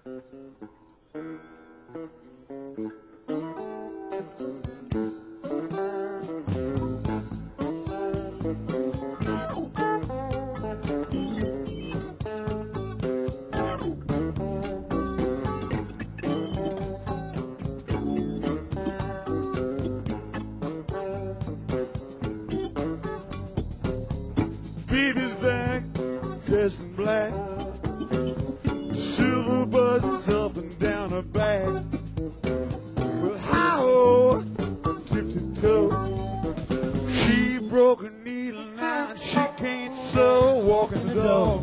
Baby's back, dressed in black, silver buttons up and down her back. With high-ho, tip-to-toe, she broke her needle now and she can't sew. Walking the dog,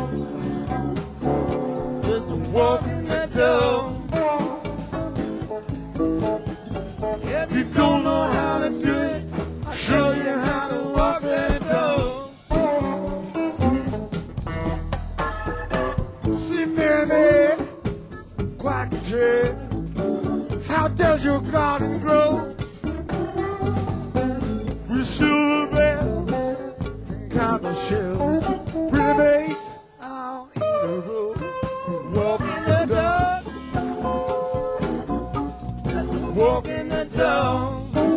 just walking the dog. If you don't know how to do it, I'll show you how to walk that dog. See, Mary, quack a tree. How does your garden grow? With silver bells and copper shells, pretty maids all in a row, walking the dog, walking the dog.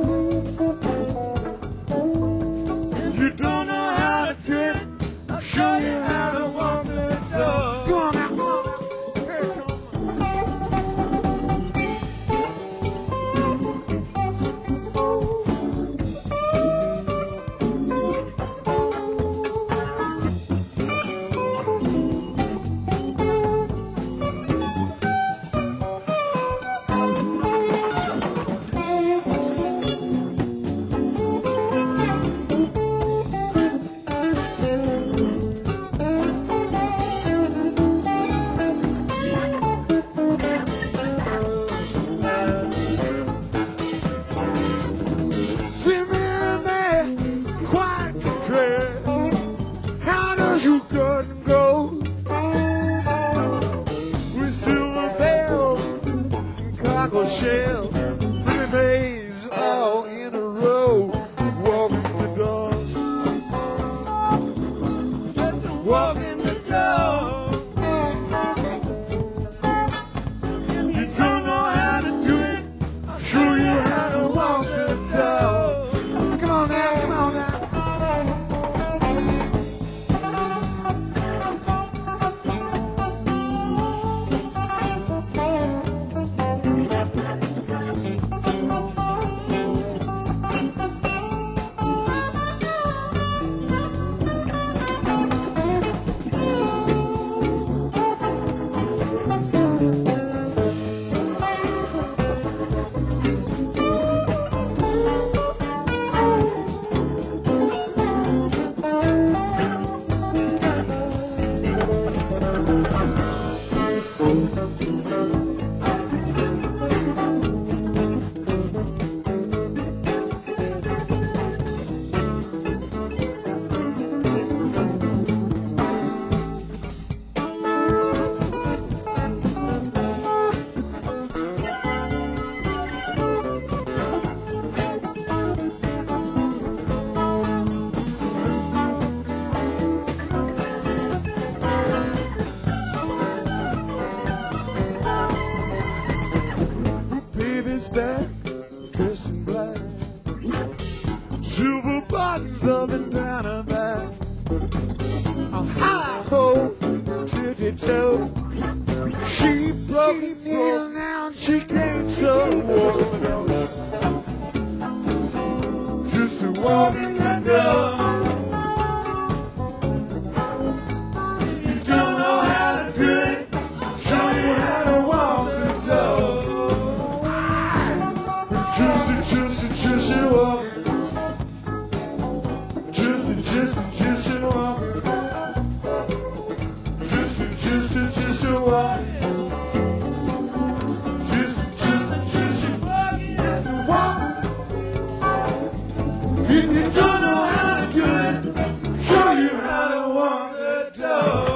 If you don't know how to do it, I'll show you how to walk the dog. Go on now, come on now. Here it comes. See me there, quite the trail. How does your garden grow? With silver bells and cockle shell, pretty maids all in a row, walking the dog, walking the dog. If you don't know how to do it, I'll show you how to walk the dog. Come on now, come on now. Baby's back, dressed in black, silver buttons up and down her back. A high-ho, tippy-toe, she broke her needle now and she can't sew. Walking the dog, just a walking the dog. If you don't know how to do it, I'll show you how to walk the dog. Just a walk. Just a walk. Just a walk. Just a walk. If you don't know how to do it, show you how to walk the dog.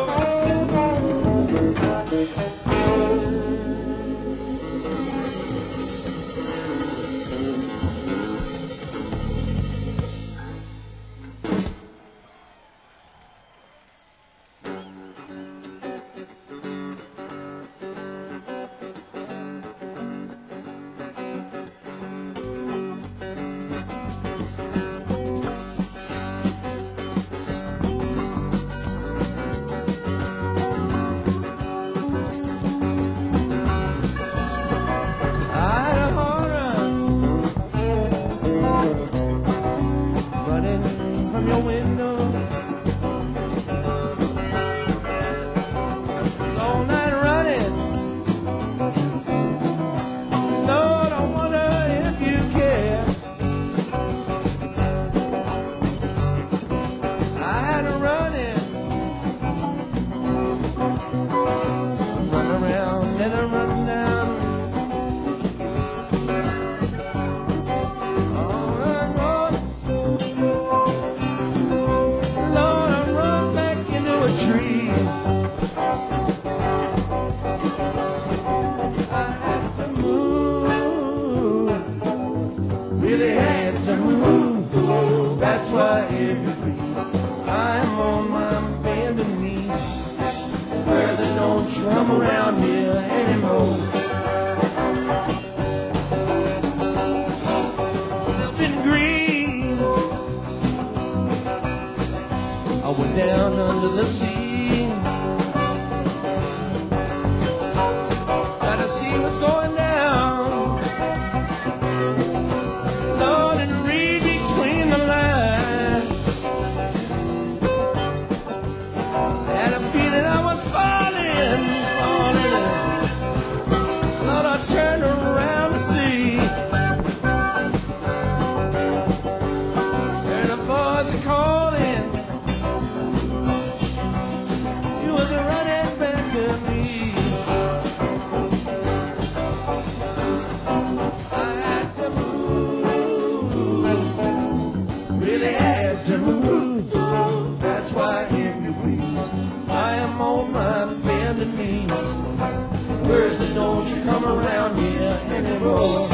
come around here anymore. Been green, I went down under the sea. Gotta see what's going down, Lord, and read between the lines. Had a feeling I was falling. Lord, I turned around to see. Heard a voice calling. He was running back to me. I had to move, really had to move. That's why, if you please, I am on my bended knee. Bertha, don't you come around here anymore.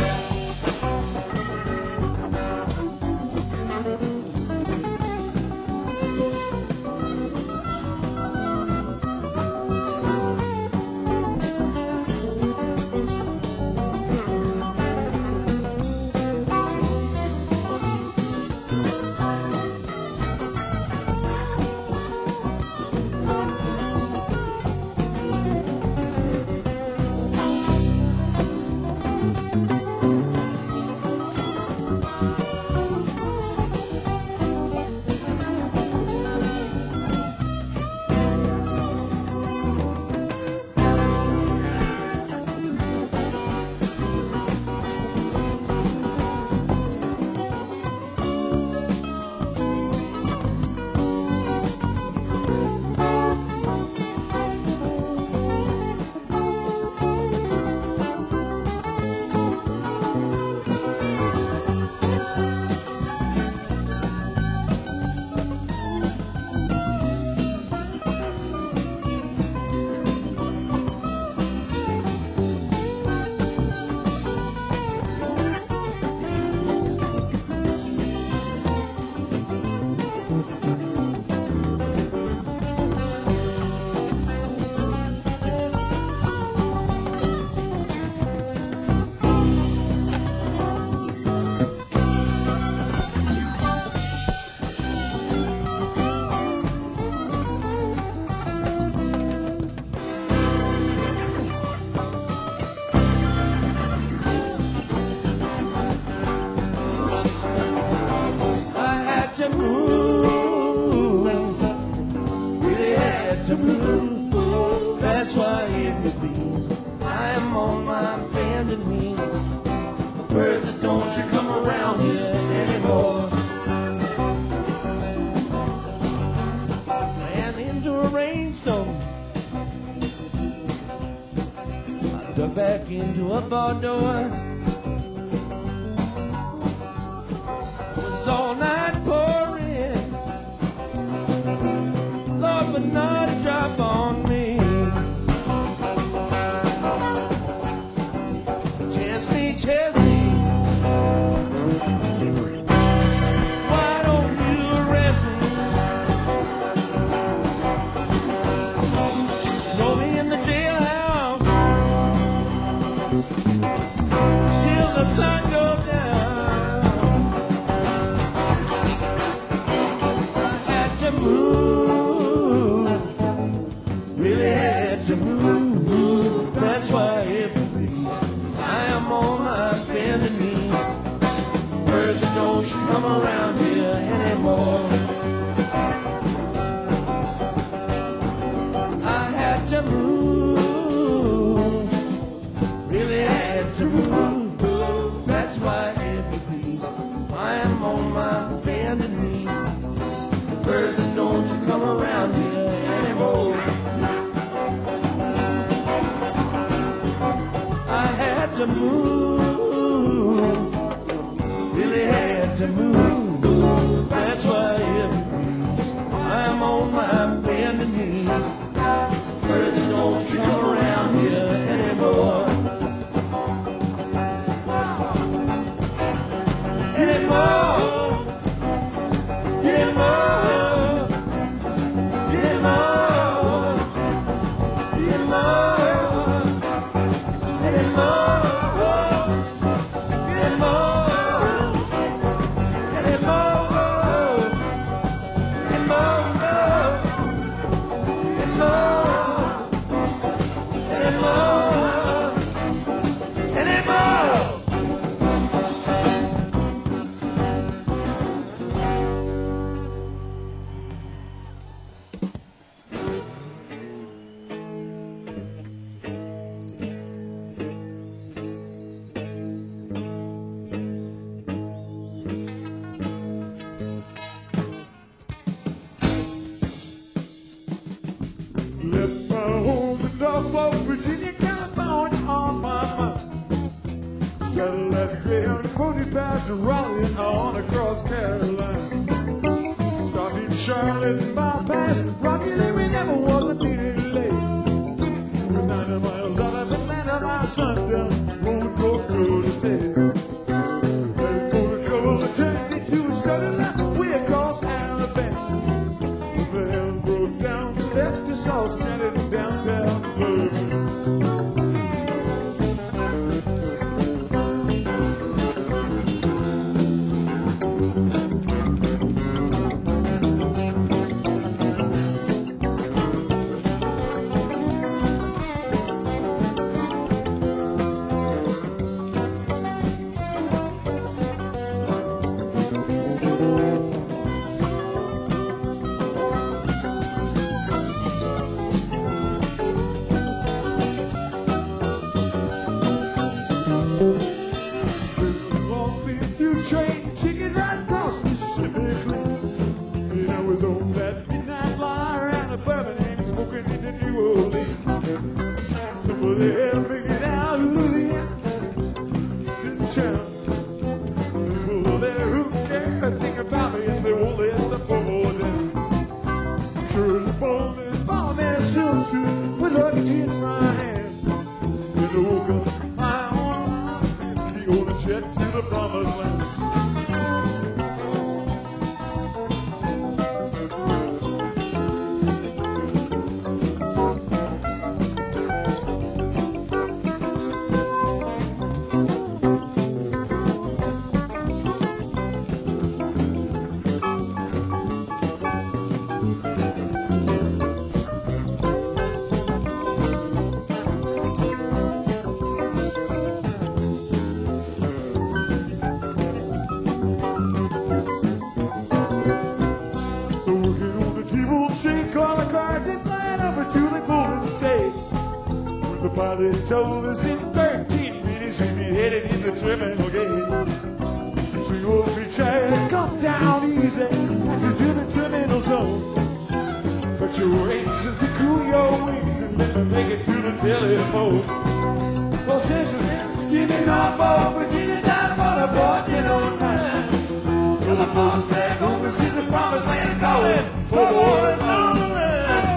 That's why, if you please, I am on my bended knees. Bertha, don't you come around here anymore. Ran into a rainstorm, I dug back into a bar door. It was all night pouring, Lord, but not a drop on me. Chesney, why don't you arrest me? Throw me in the jailhouse till the sun goes down. I had to move, really had to move. That's why, if you please, I am on my bended knees. Bertha, don't you come around here anymore. I had to move, really had to move. That's why, if you please, I am on my bended knees. Bertha, don't you come around here anymore. To move, really had to move. That's why, if you please, I'm on my bended knees. Bertha, don't you come around here anymore. Anymore, anymore, anymore, anymore. past Raleigh on across Carolina. Stopped in Charlotte and bypassed Rocky Lake. We never was a minute late. It was 90 miles out of Atlanta by sundown. Road goes through the state. There's no trouble to turn me to a struggle line way across Alabama. The hell broke down, left us all stranded in downtown Birmingham. They told us in 13 minutes we'd be headed in the terminal gate. Sweet old sweet child, come down easy, pass you to the terminal zone. Put your engines and cool your wings and let me make it to the telephone. Los Angeles, give me Norfolk, Virginia, down for the boy, 1009. Till the boss back home and see the promised land calling for boys on the land.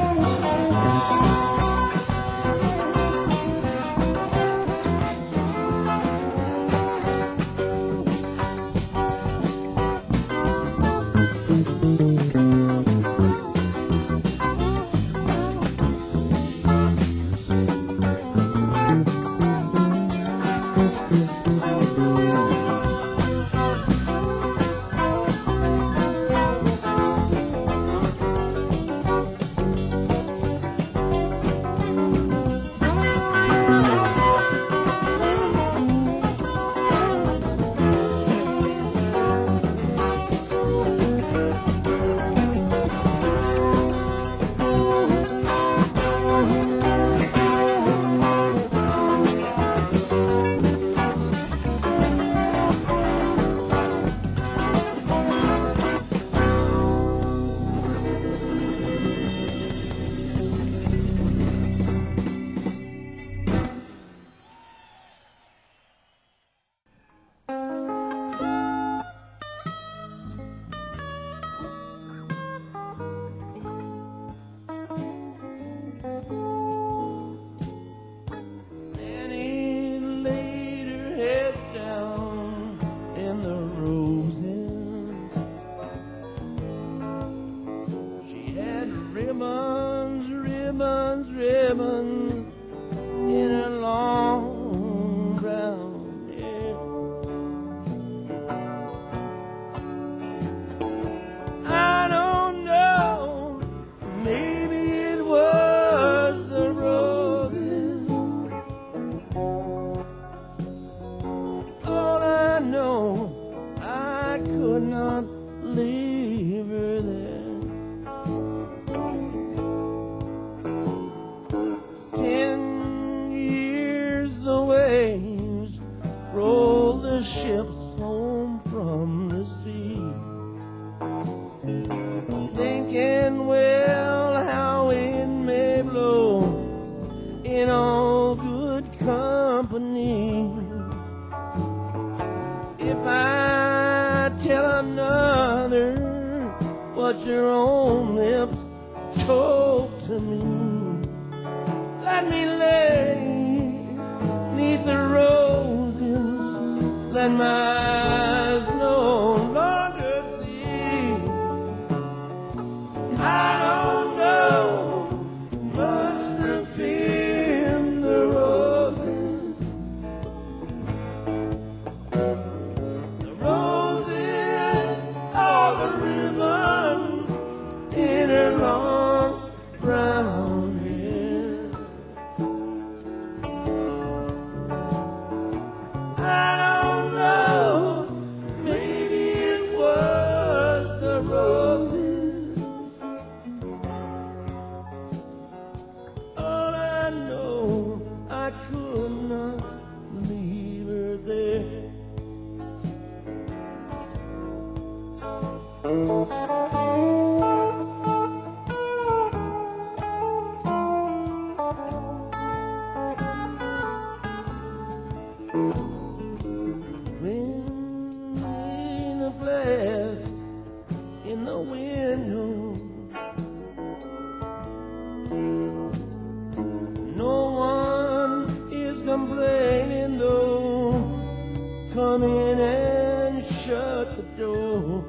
ships home from the sea, thinking, well, how it may blow in all good company. If I tell another what your own lips told to me. Let me lay neath the roses, let my eyes no longer see. I don't know, must have been the roses. The roses are the ribbon in her long brown hair. I don't know, maybe it was the roses. All I know, I could not leave her there. When a blast in the window, no one is complaining though. Come in and shut the door.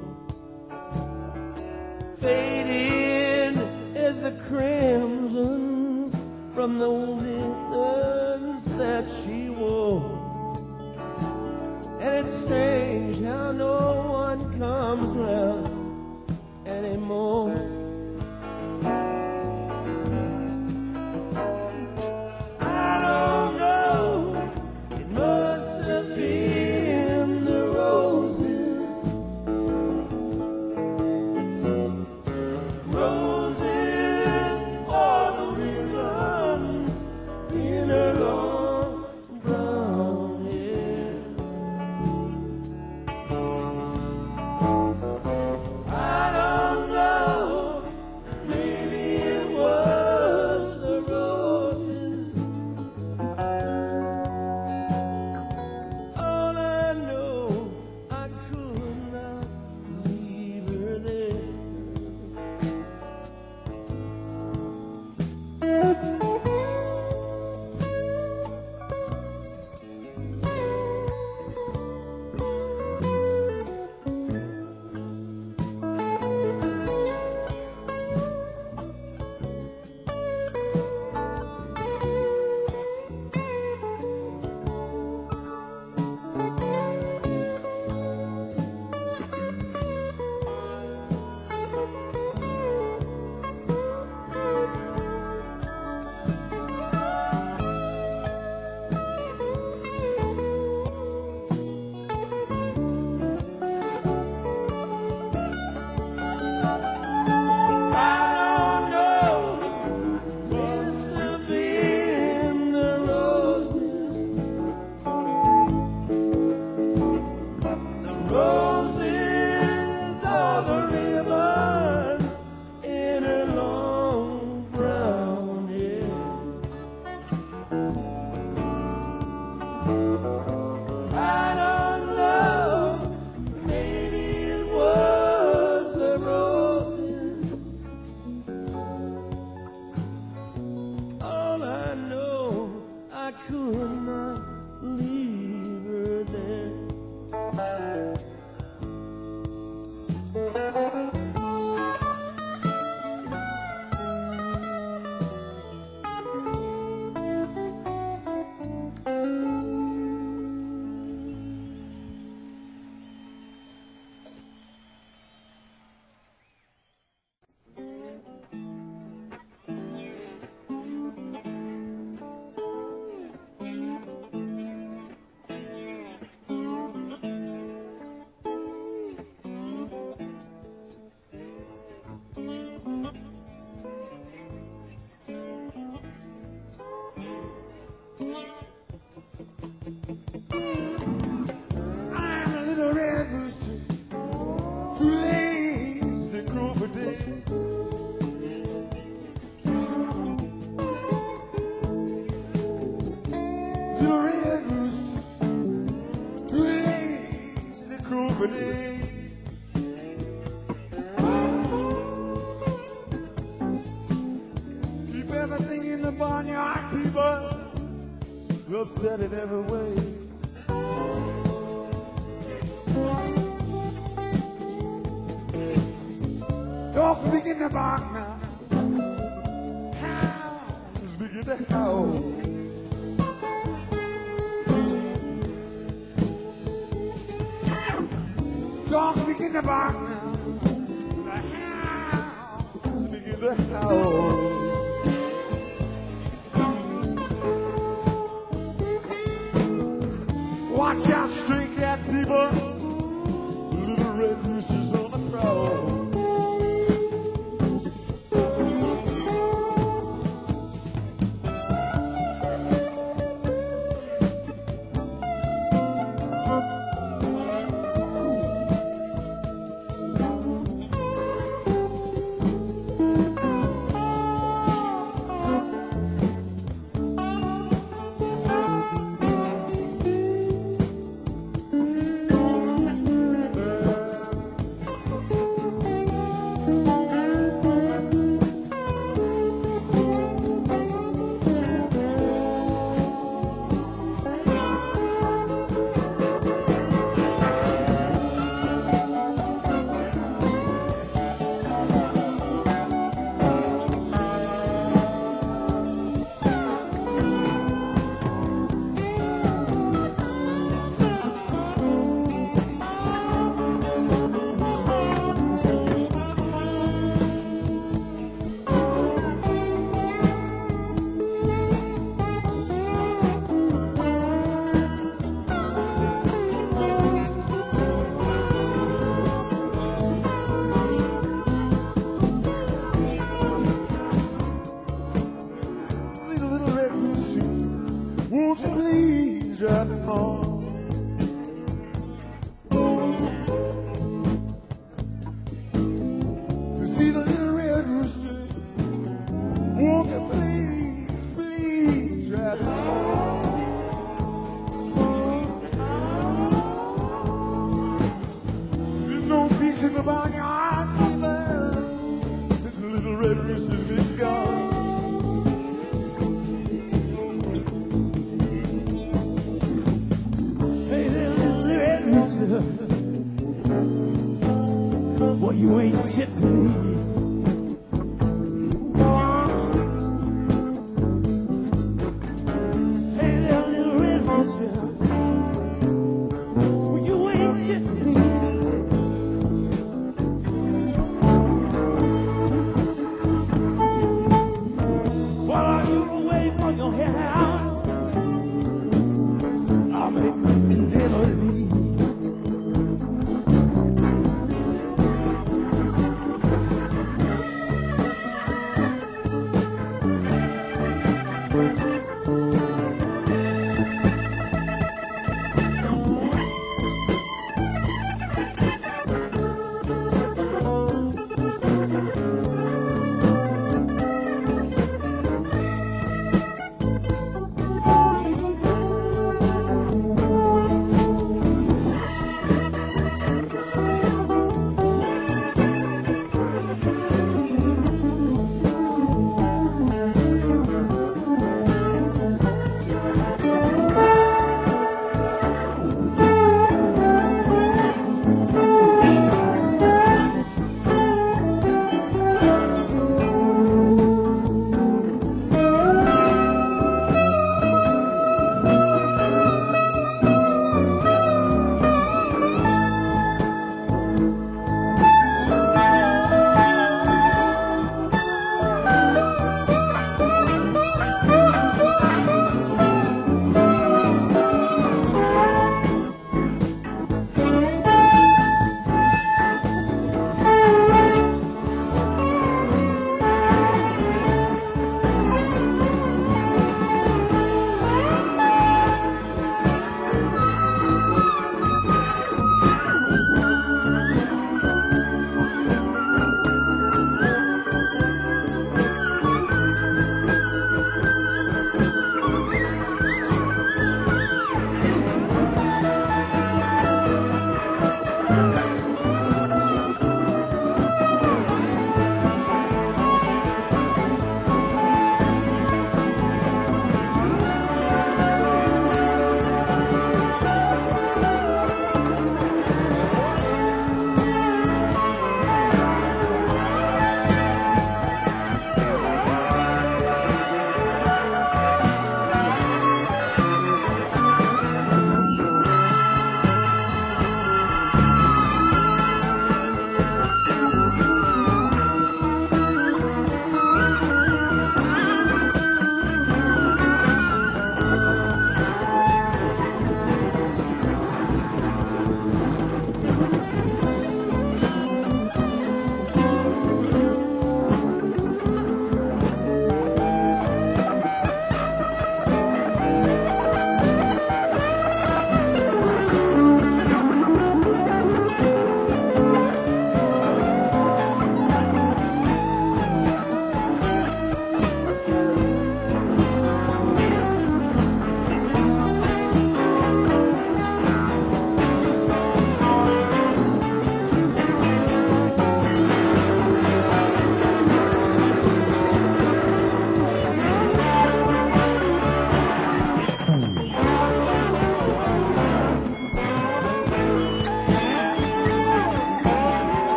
Faded as the crimson from the ribbons that she wore. And it's strange how no one comes round anymore. I don't know, it must have been the roses. Roses are the ribbons in her long brown hair. I don't know, maybe it was the roses. All I know, I could not leave her there. Roses are the ribbons in her long brown hair. I don't know, maybe it was the roses. All I know, I could not leave her there. I'm a little red rooster who lays the Grover Day. Little red rooster who lays the Grover Day. upset in every way. Don't begin to bark now. Hounds begin to howl. Dogs begin to bark now. The hounds begin to howl. Watch out, stray cat people. Little red roosters on the prowl. Won't you please drive me home? To see the little red rooster. Won't you please, please drive me home? There's no peace in the barnyard either, since the little red rooster's been gone. Well, you ain't shit for me. Hey there, little red rooster. Well, you ain't shit for me. While you're away from your house, I'll make you never leave.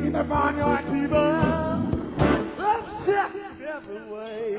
in the barnyard fever. That's just every way.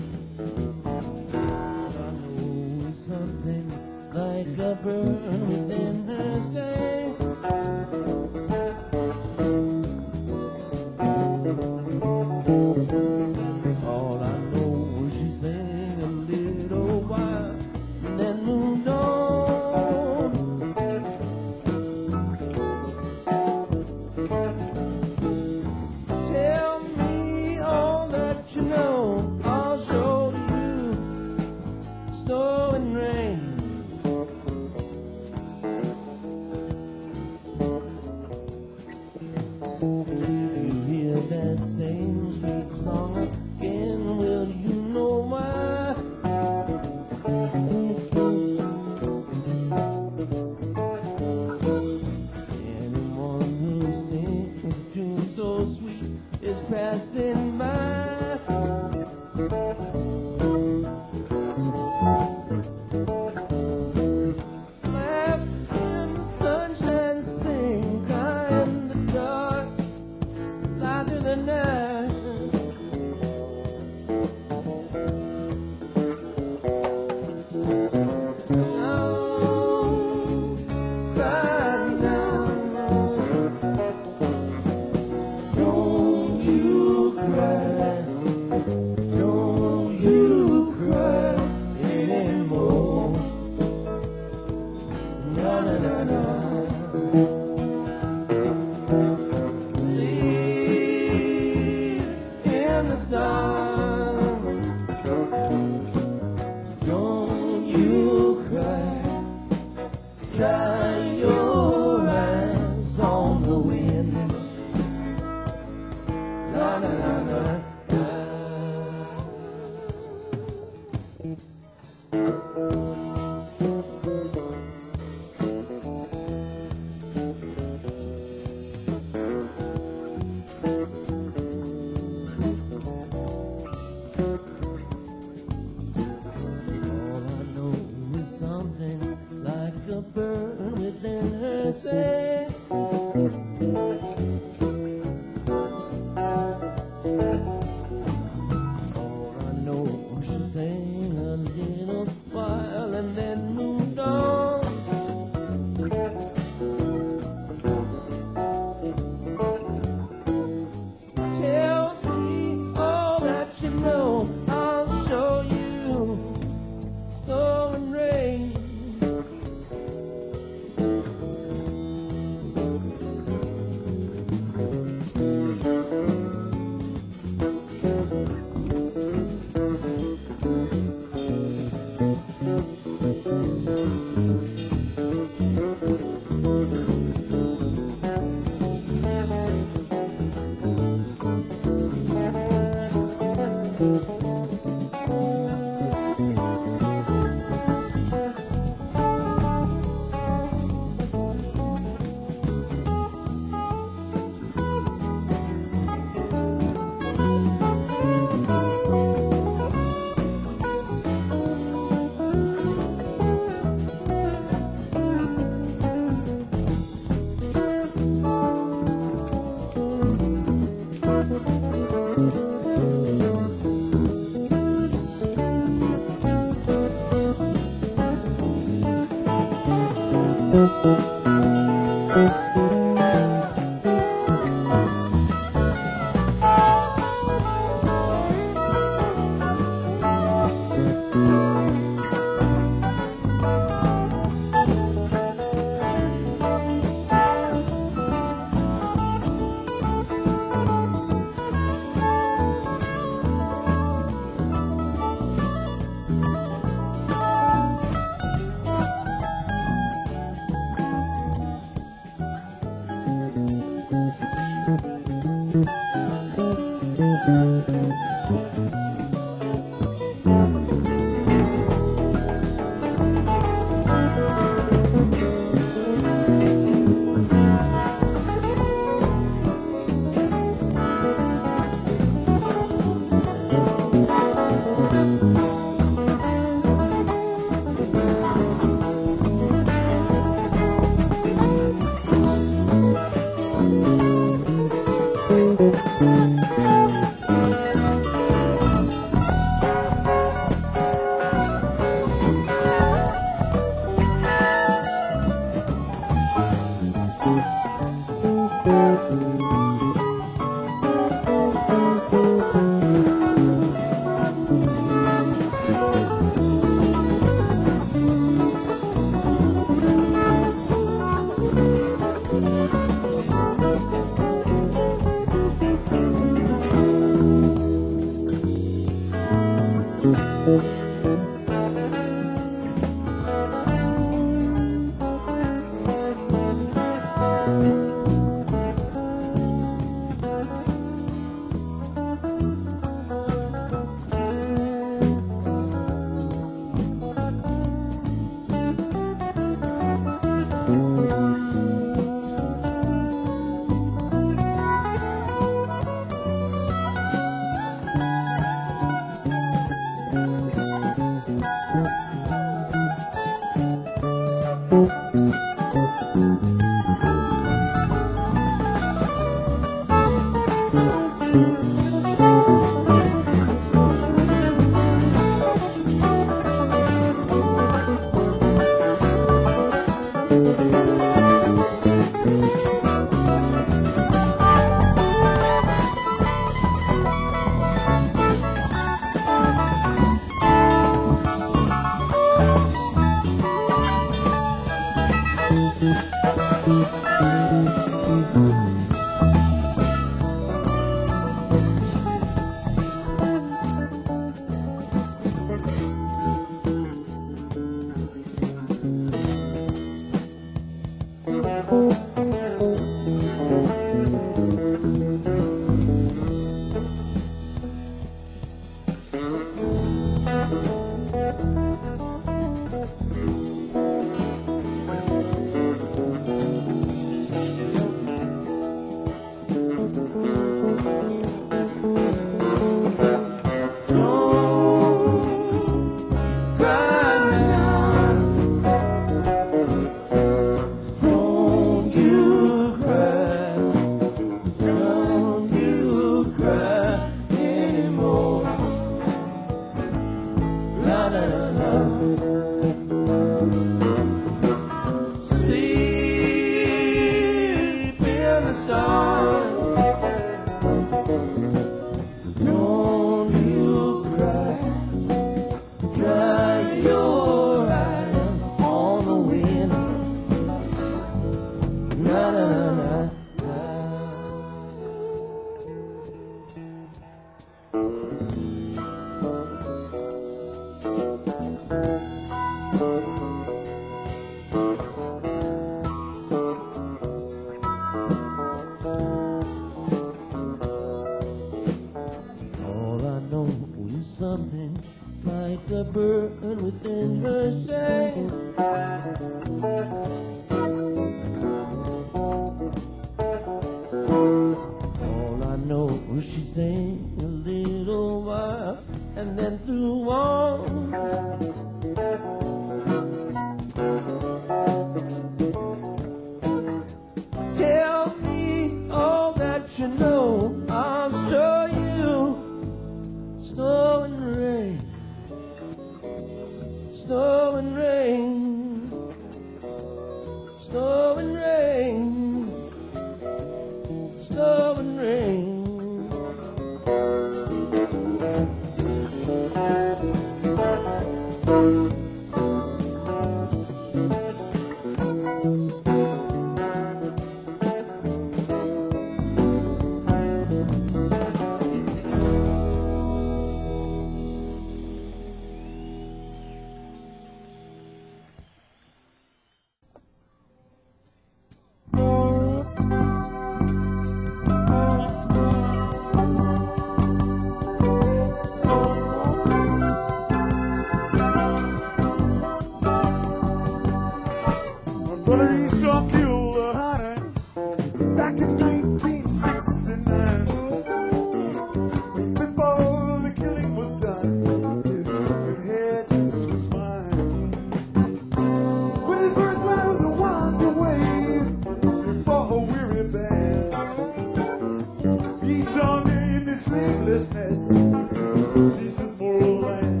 sleeplessness. This is moral land.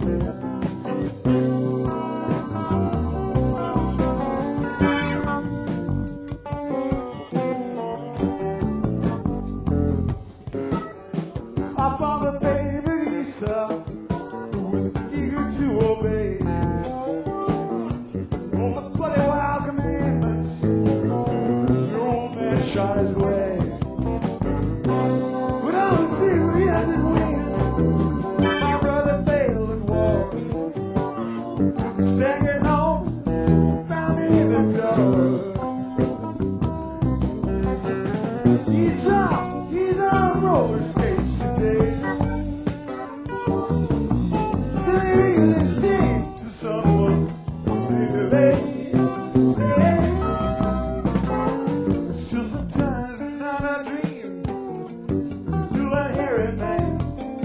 I found a favorite Easter who was eager to obey all the bloody wild commandments. The old man shot his way. When I was serious and win, my brother failed in war. Staying home, found me in the dark. He's on roller skates today. Saying this thing to someone, baby. It's just a time and not a dream. Do I hear it, man?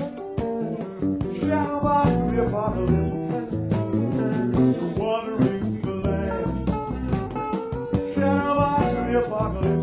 Shadow box of the apocalypse, wandering the land. Shadow box of the apocalypse.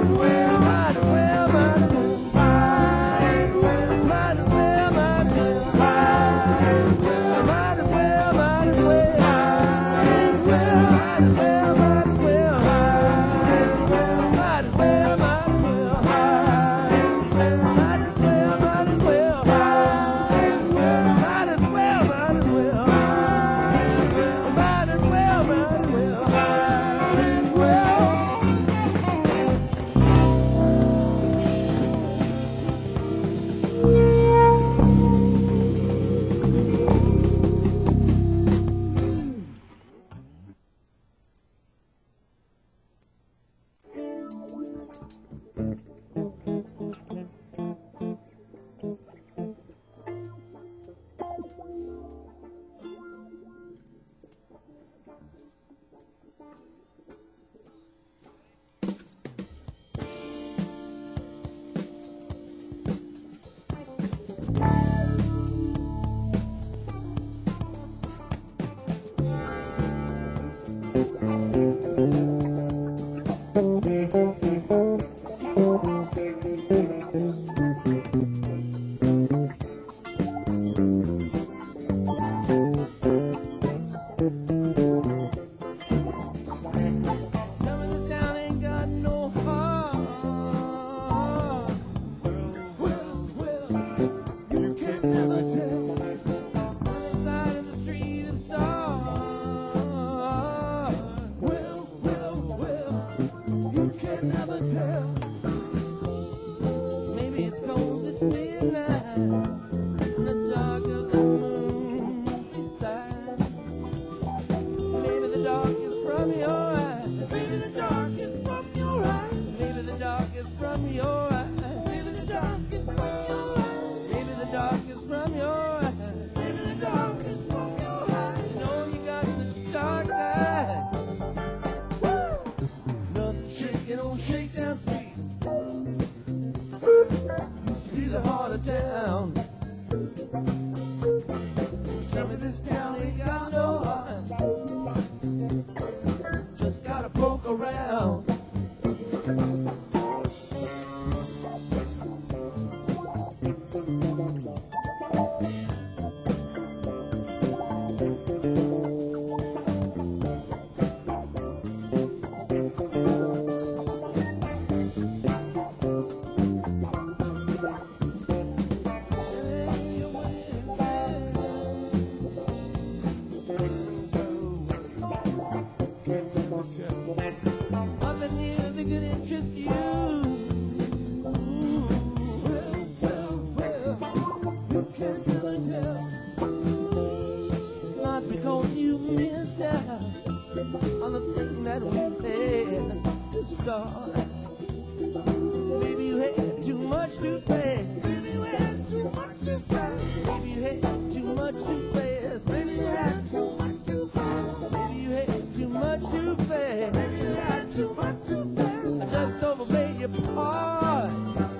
You can never tell. It's not because you missed out on the thing that we had to start. Maybe you had too much too fast. Maybe you had too much too fast. Maybe you had too much too fast. Maybe you had too much too fast. Maybe you had too much too fast. Maybe you had too much too fast. I just overplayed your part.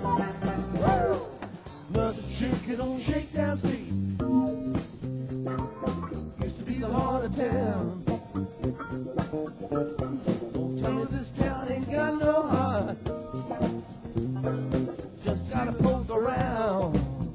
Nothing shaking on Shakedown Street. Used to be the heart of town. Don't tell me this town ain't got no heart. Just gotta poke around.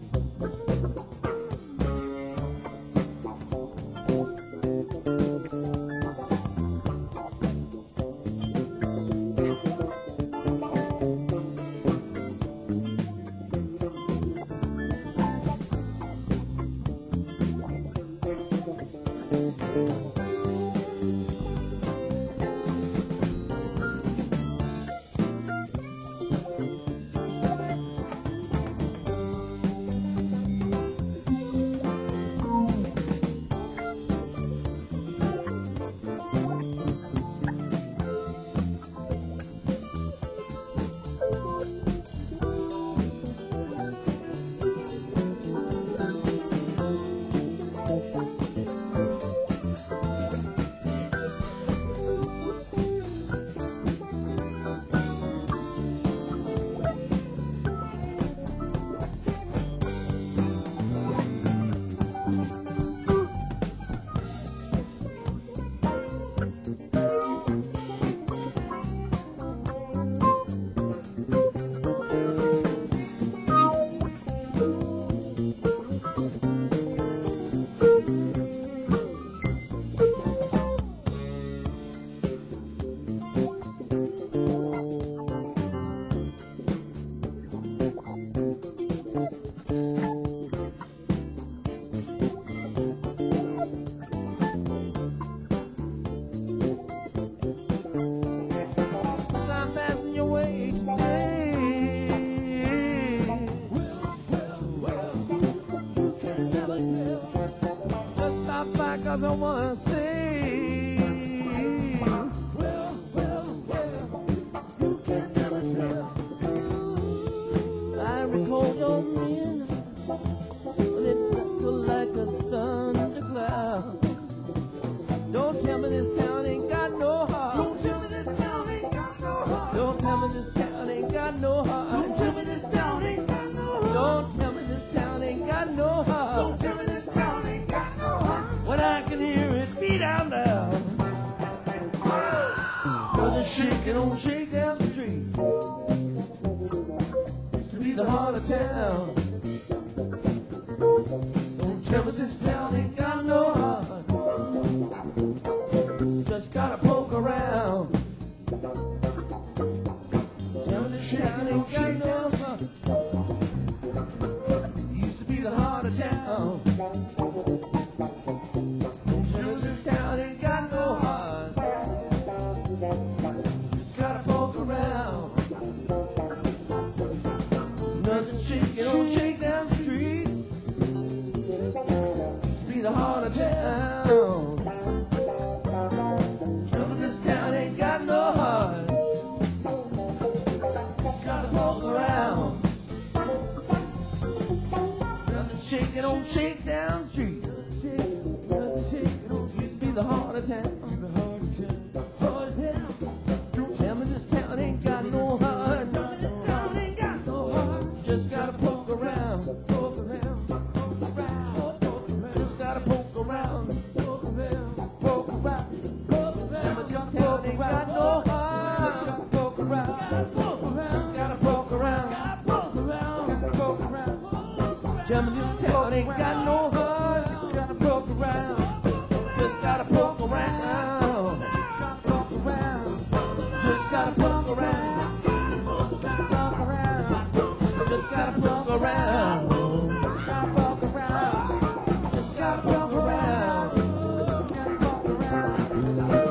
I don't wanna say. Well, you can never tell. I recall your men when it looked like a thundercloud. Don't tell me this town ain't got no heart. Don't tell me this town ain't got no heart. Don't tell me this town ain't got no heart. Don't tell me this town ain't got no heart. Don't tell me this town ain't got no heart. Don't tell me this town ain't got no heart. When I can hear it beat down down. Brother shaking on Shakedown Street. To be the heart of town. Don't tell me this town ain't got no heart. Just gotta poke around. Tell me this town ain't got no heart. Used to be the heart of town. Shaking on Shakedown Street, be the heart of town. Trouble this town ain't got no heart. Just gotta walk around. Nothing shaking on Shakedown Street. Nothing shaking on used to be the heart of town. Heart of town. Don't tell me this town ain't got no heart. Tell me this town ain't got no heart. Just gotta poke around, poke around, poke around, poke around. Just gotta poke around, poke around, poke around, poke around. Just tell they got no heart. Poke around, poke around. Just gotta poke around, poke around, poke around. Tell me this town ain't got no heart. Just gotta poke around, just gotta poke around, poke around. Just gotta poke around. Just gotta poke around. Just gotta poke around. Just gotta poke around. Just gotta poke around.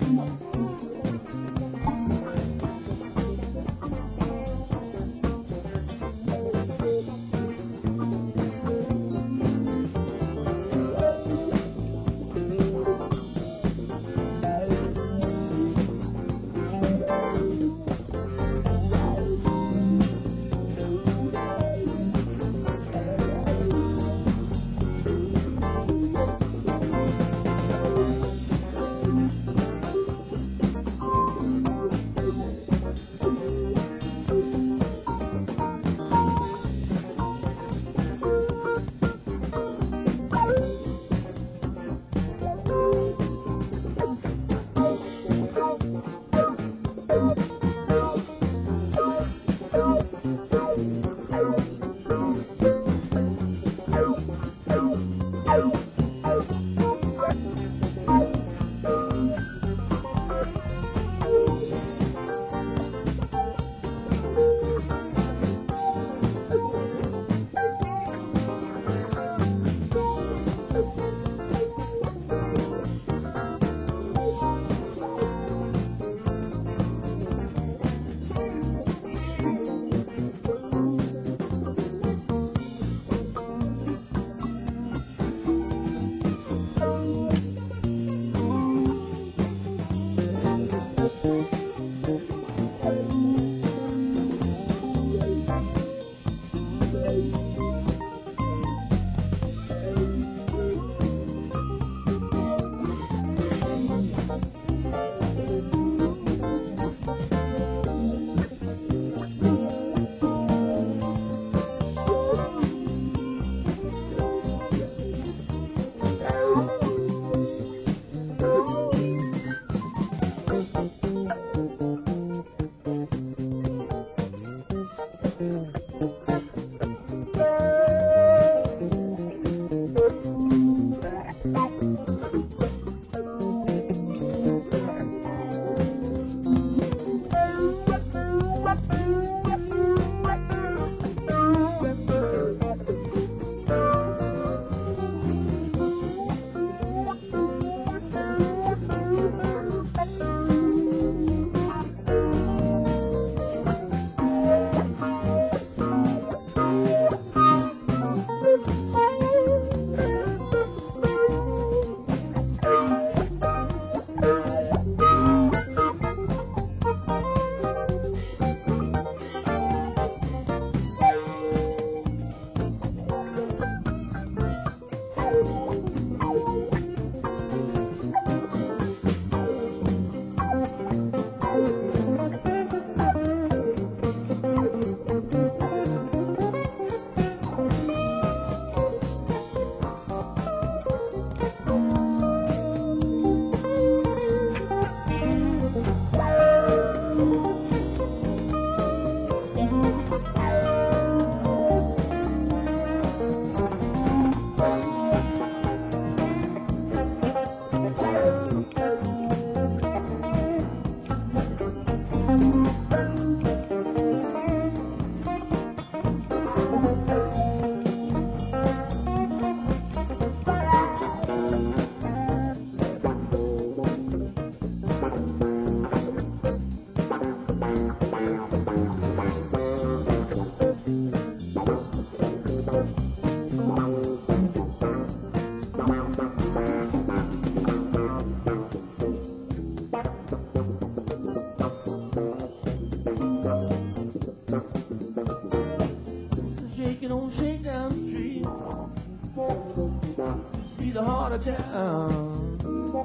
the heart of town.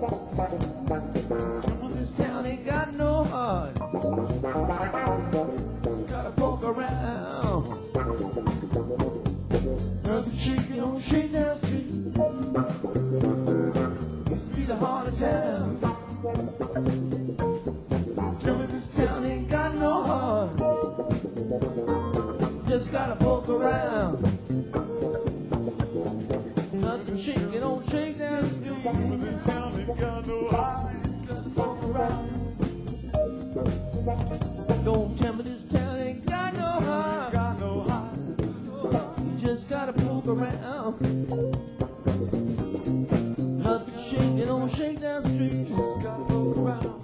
Well, this town ain't got no heart. Gotta poke around. Nothing shaking on Shakedown Street. Used to be the heart of town. Tell me this town ain't got no heart. Just gotta poke around. Nothing shaking on Shakedown Street. This town ain't got no heart. Gotta poke around. Don't tell me this town ain't got no heart. Got no heart. You just gotta poke around. Nothing shaking on Shakedown Street. Just gotta poke around.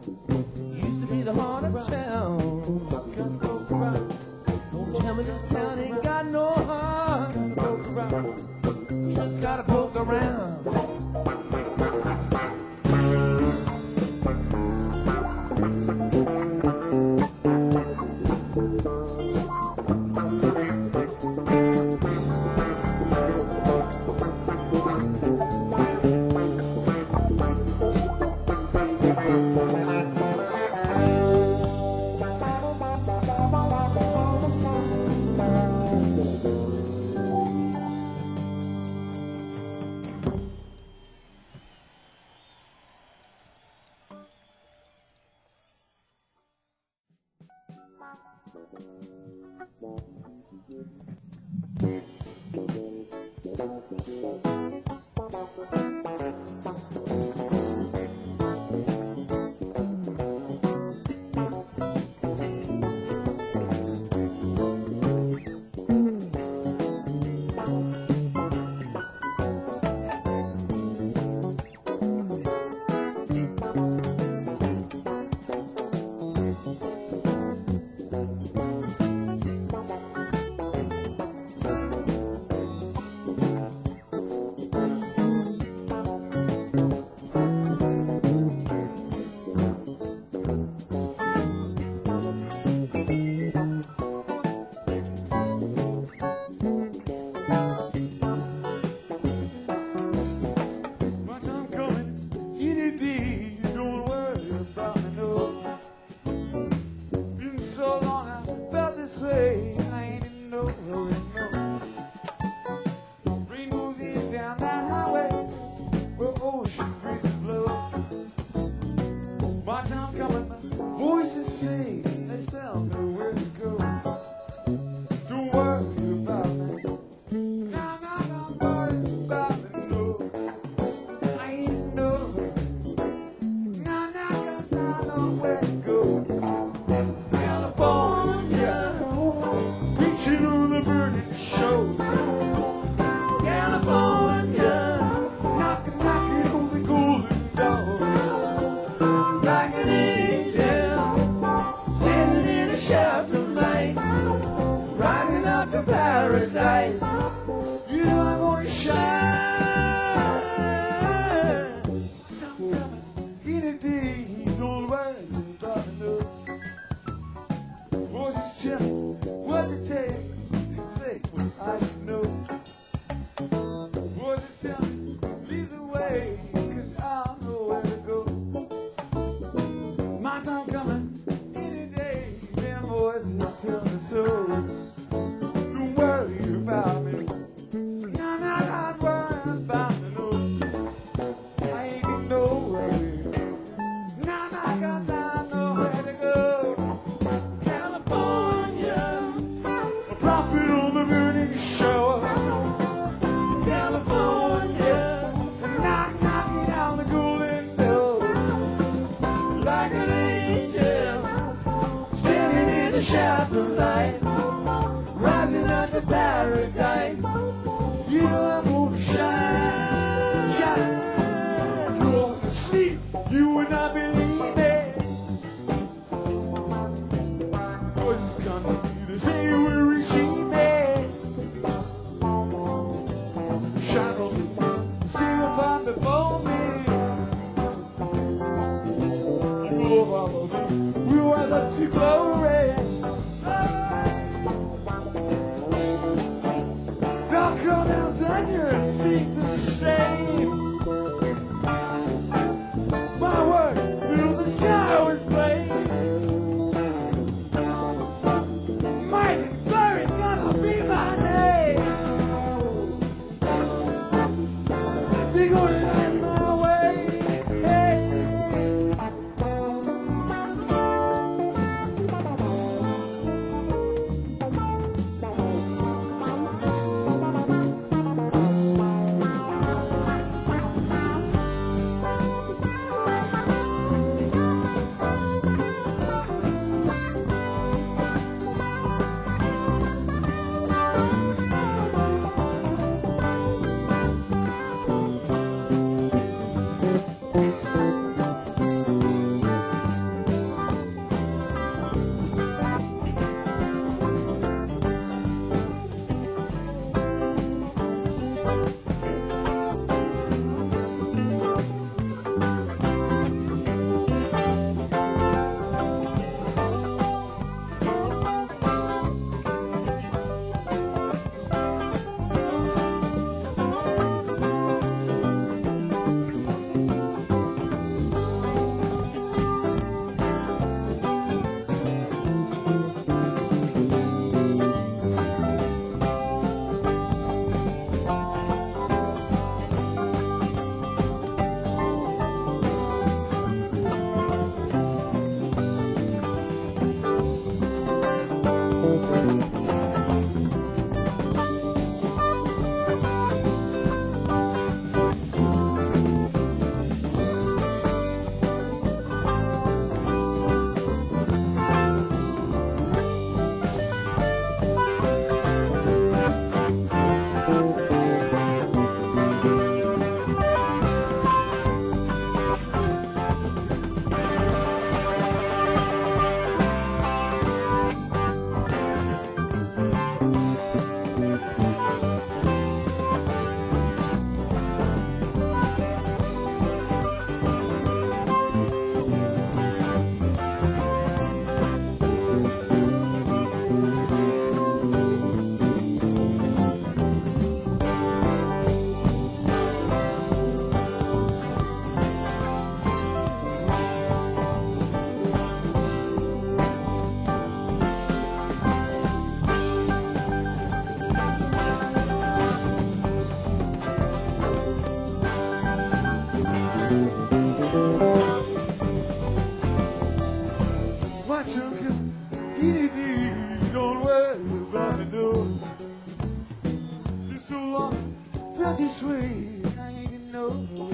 this way, I ain't no.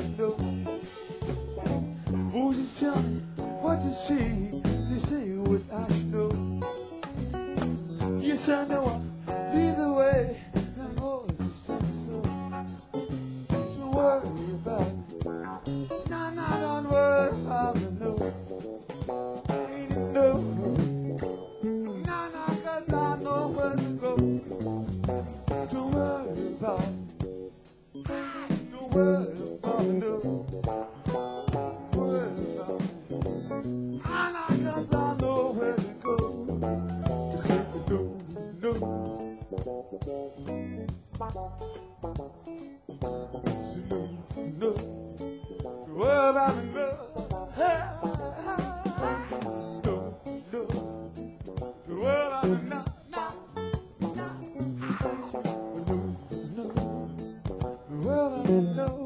Voices tell me what to say, they say what I should know. Yes, I know I lead the way, the voices tell me so. Don't worry about it, no, don't worry about it, no. I ain't no, no, 'cause I know where to go. Don't worry about it, don't worry about it, no. Well, I'm in love. Well, I'm in love. Well, I'm in love.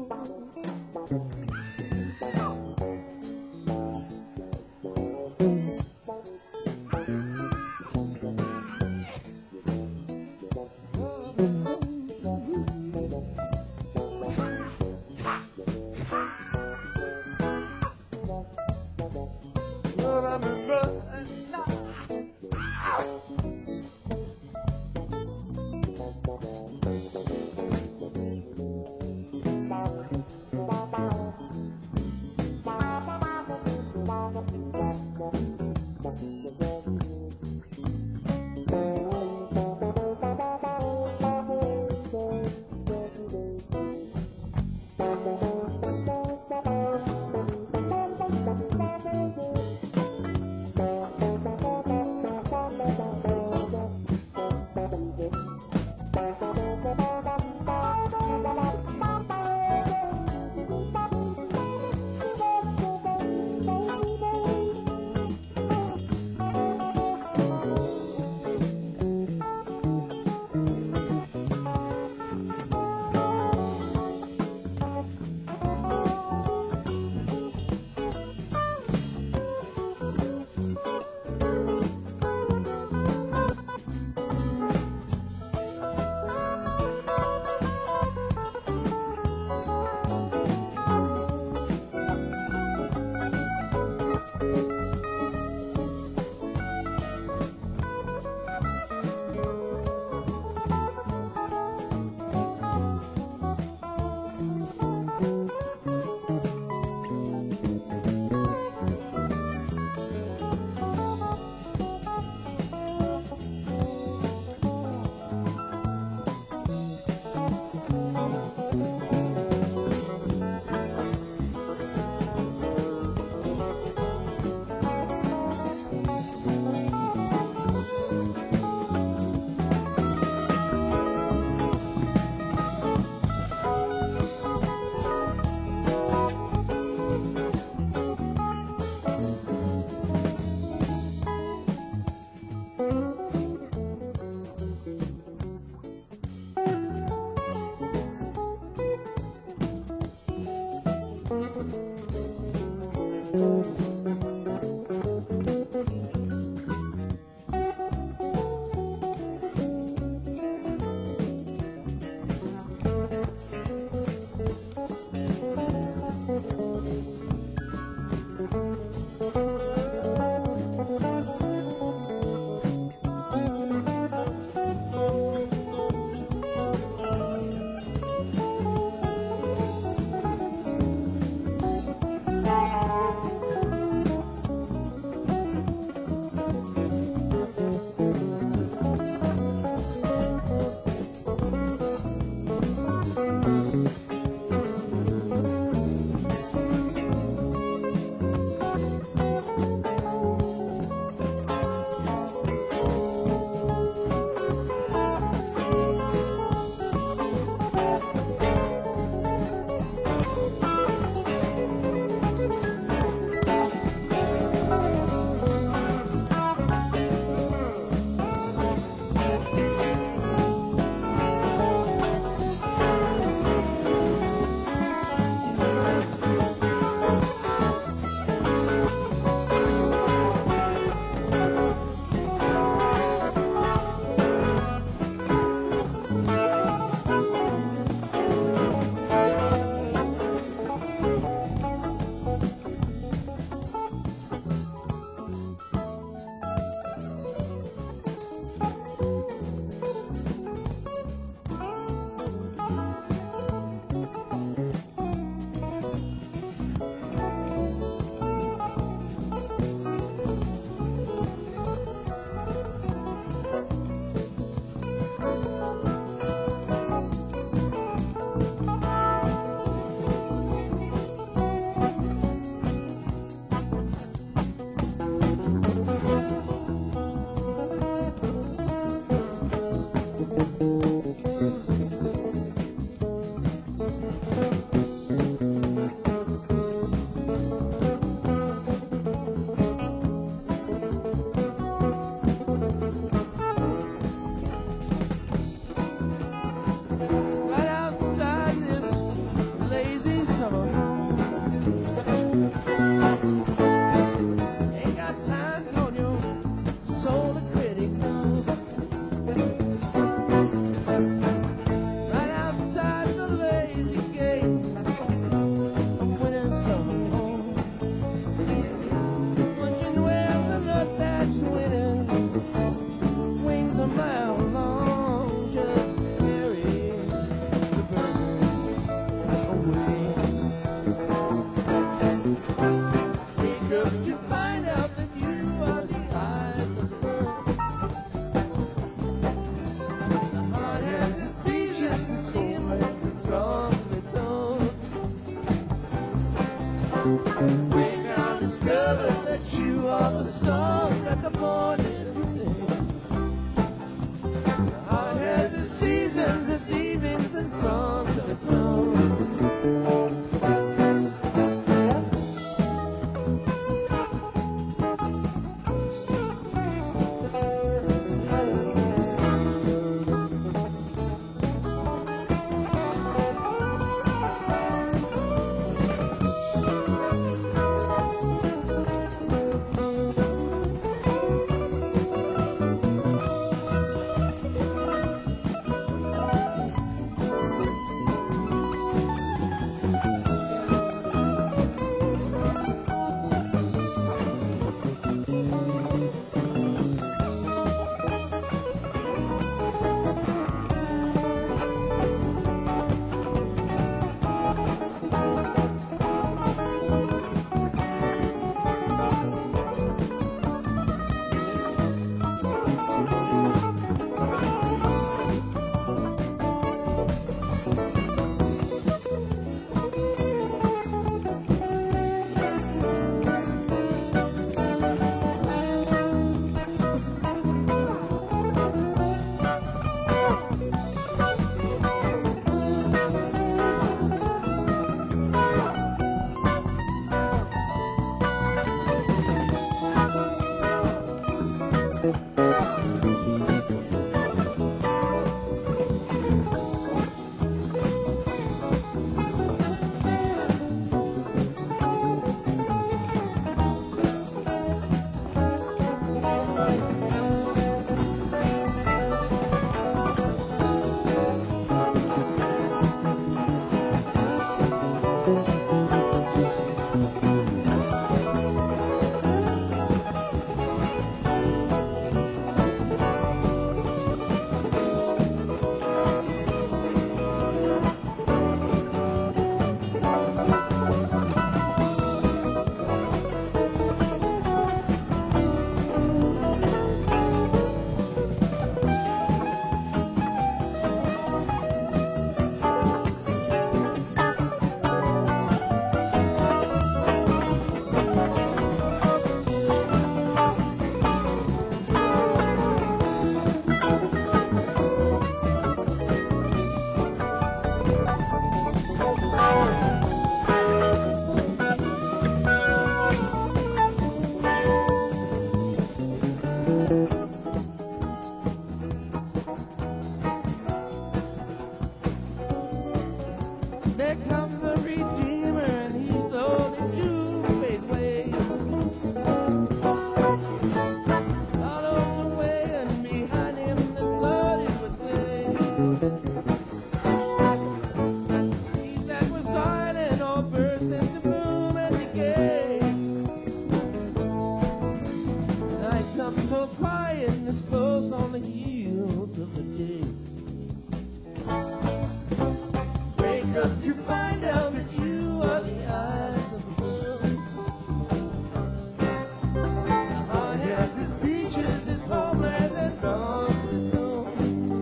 that you are the song that the morning sings. Heart has its seasons, its evenings, and songs of its own. There comes the Redeemer, and he's sold in Jude's way. All over the way, and behind him that's loaded with hay. He's that was silent, all burst into bloom and decay. Night comes so quiet, and it's close on the heels of the day. To find out that you are the eyes of the world. Heart has its beaches, its homeland, and songs of its own.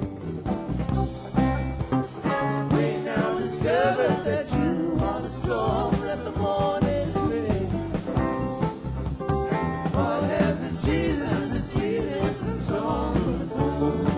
We now discover that you are the song that the morning brings. Heart has its seasons, its feelings, and songs of its own.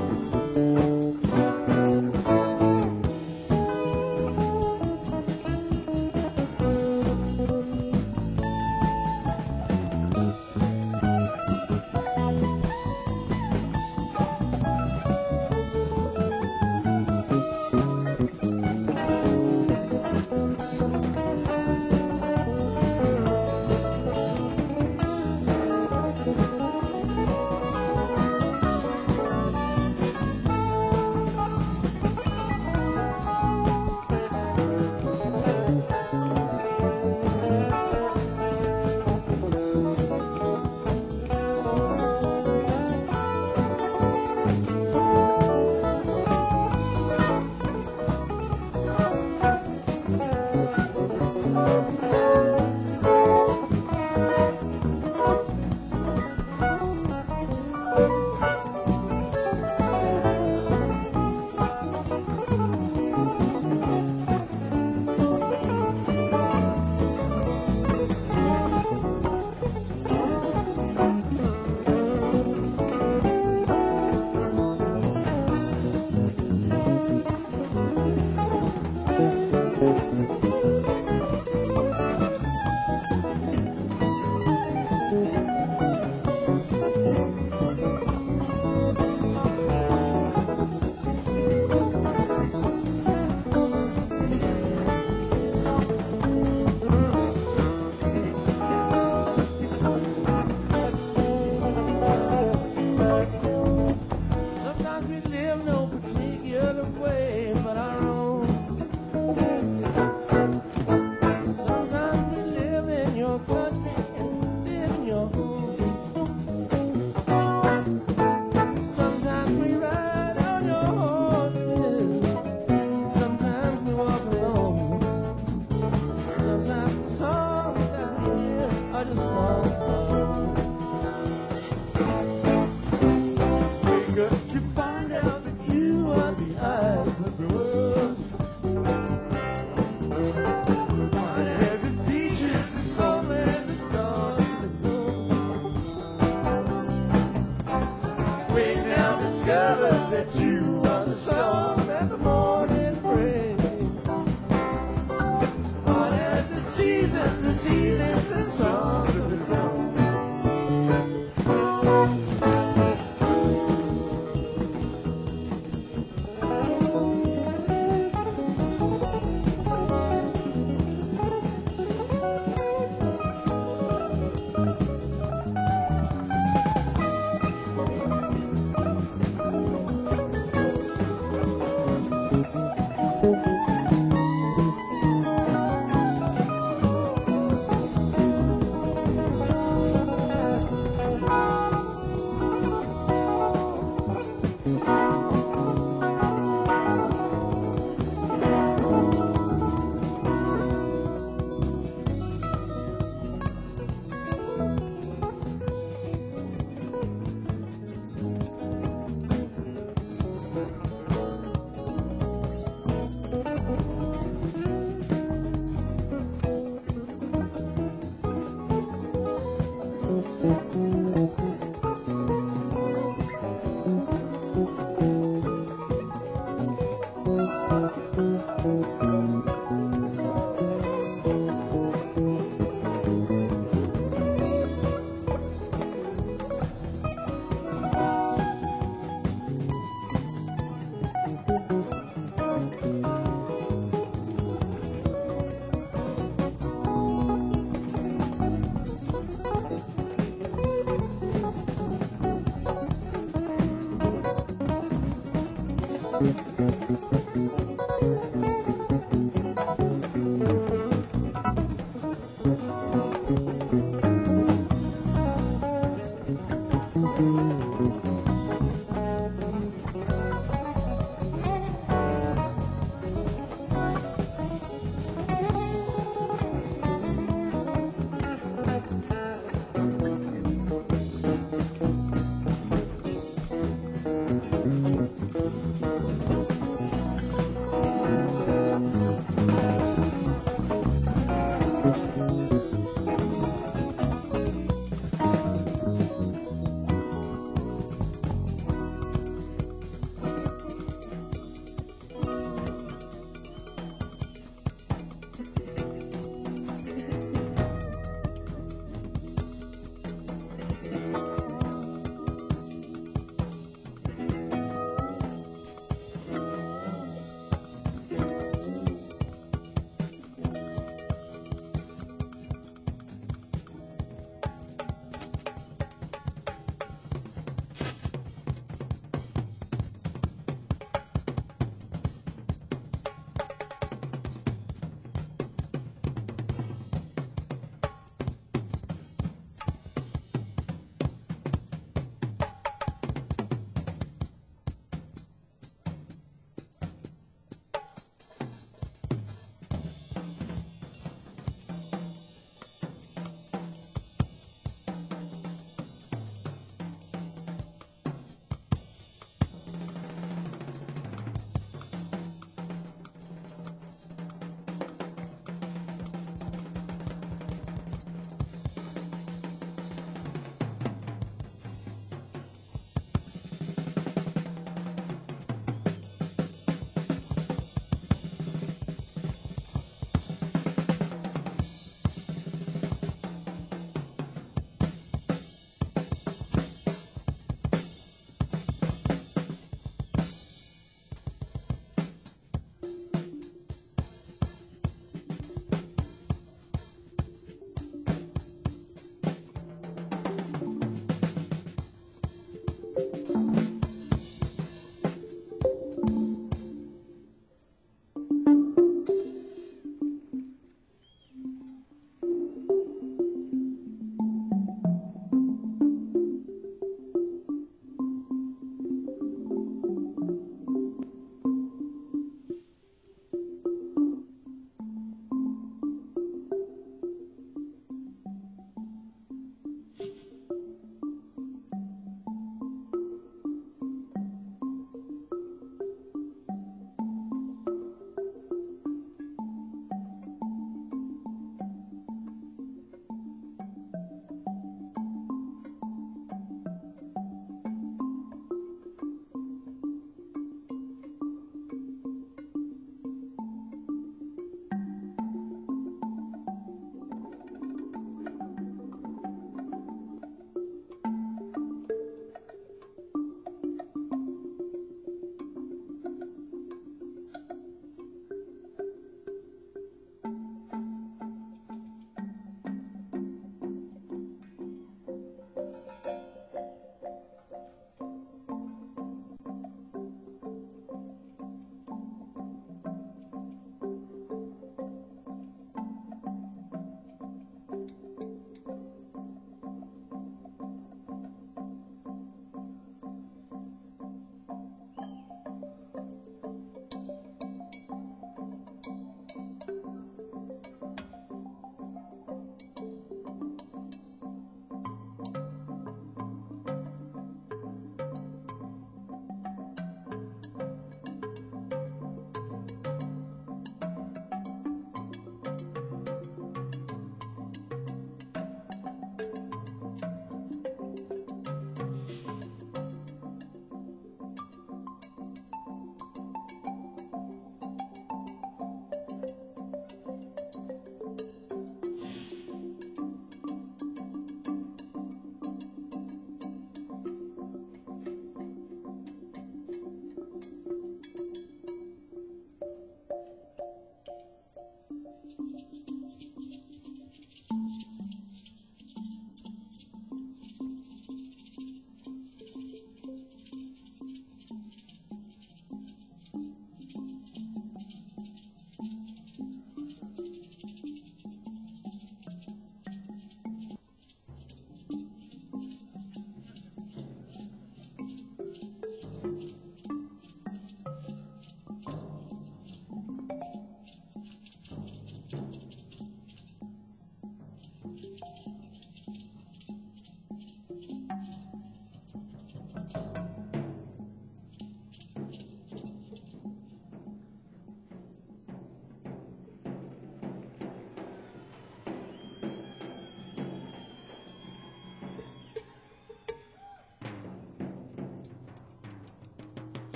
that you are the song that the morning brings. On as the seasons, the songs of the song.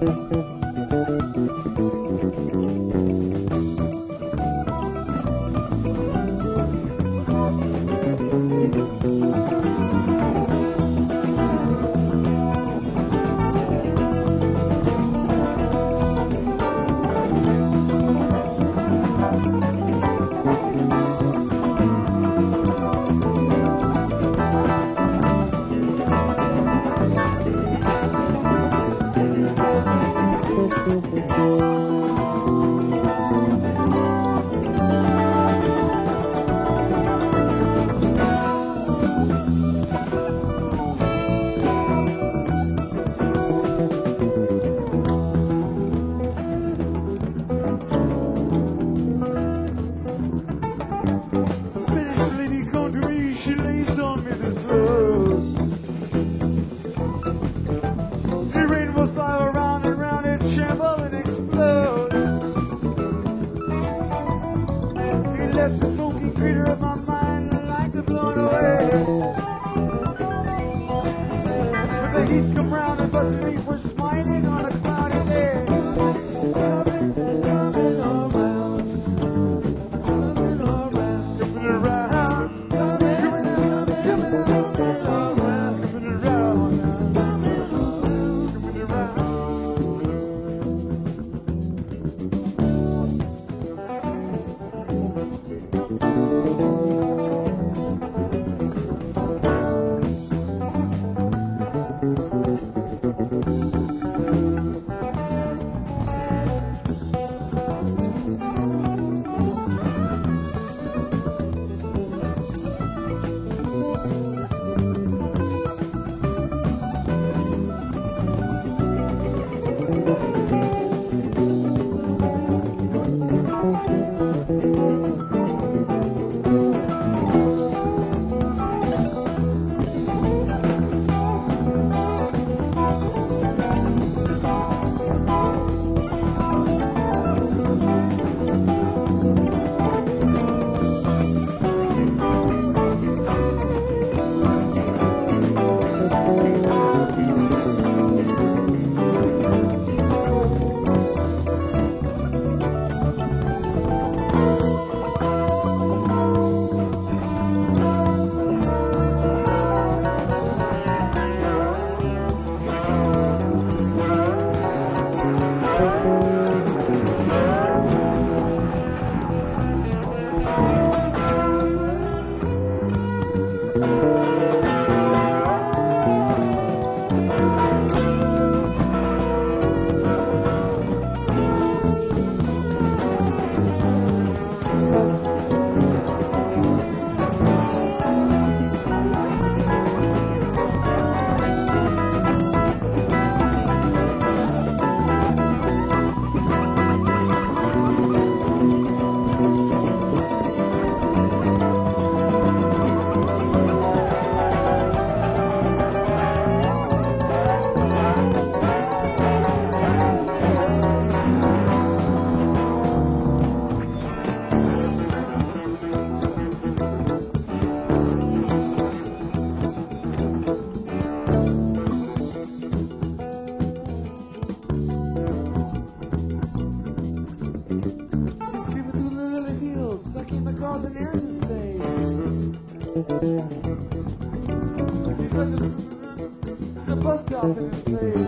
The bus stop in his face.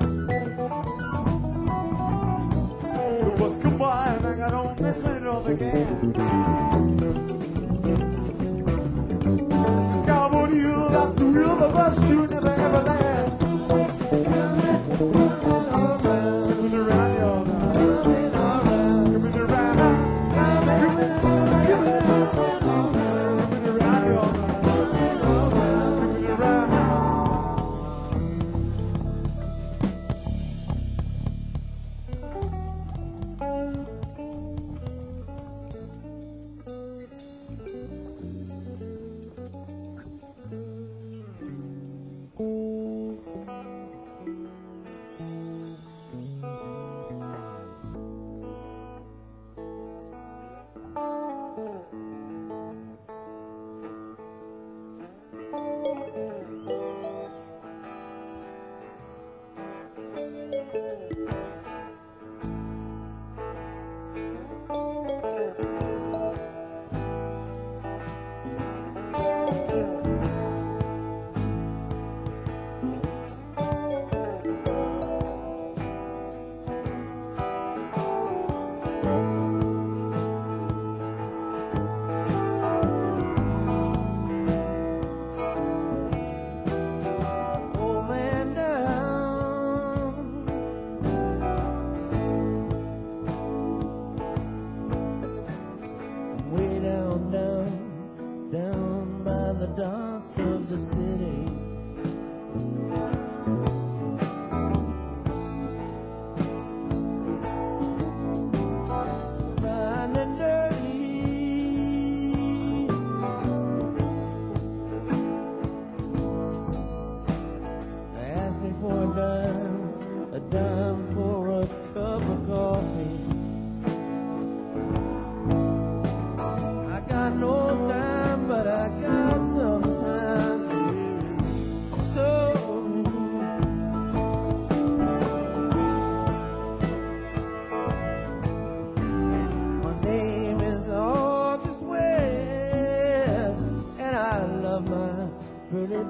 The bus come by and I got on messing it up again. Cowboy, you got the wheel of the bus, you never ever land. Coming around your coming around your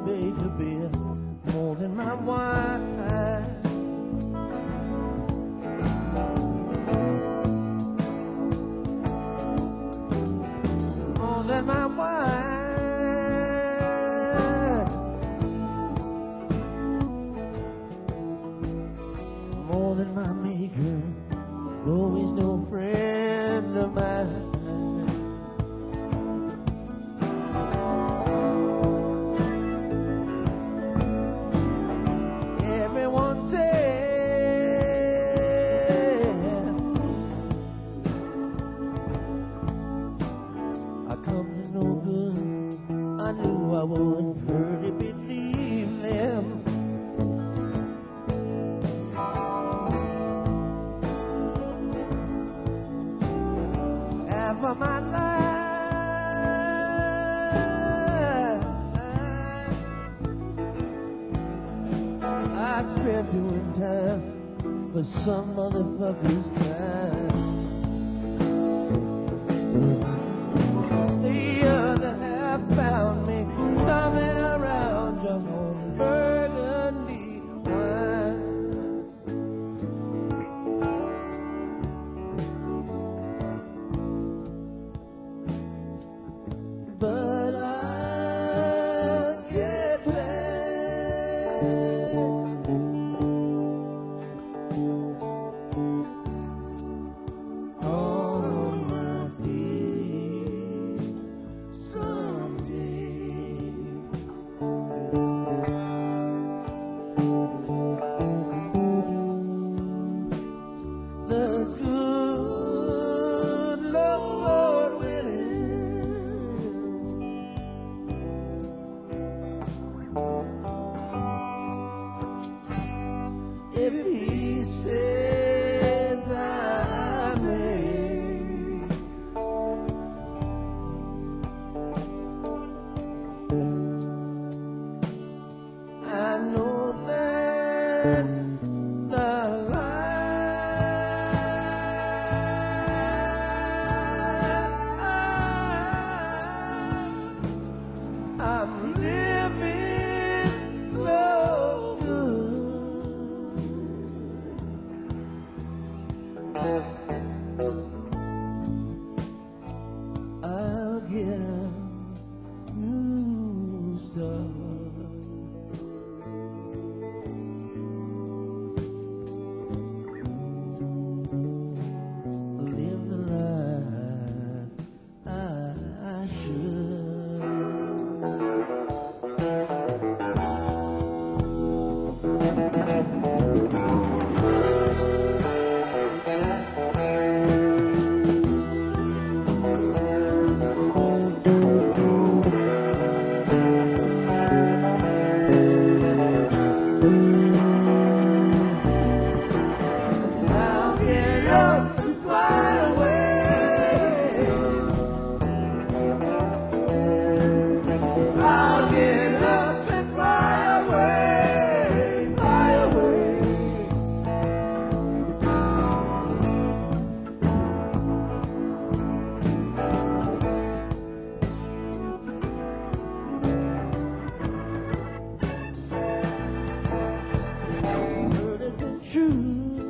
made to beer more than my wine. More than my wine. More than my maker, though he's no friend of mine. Everyone said I come to no good. I knew I wouldn't fully believe them. For my life, I spent doing time for some motherfucker's crime. The other half found me stomping around just on burgundy wine. But I'll get back on my feet someday. The good Lord willing, if he says I may, I know that the life I'm living so I'll get a new start. Live the life I should. I'll get up and fly away. I'll get up and fly away, fly away. Word has been true.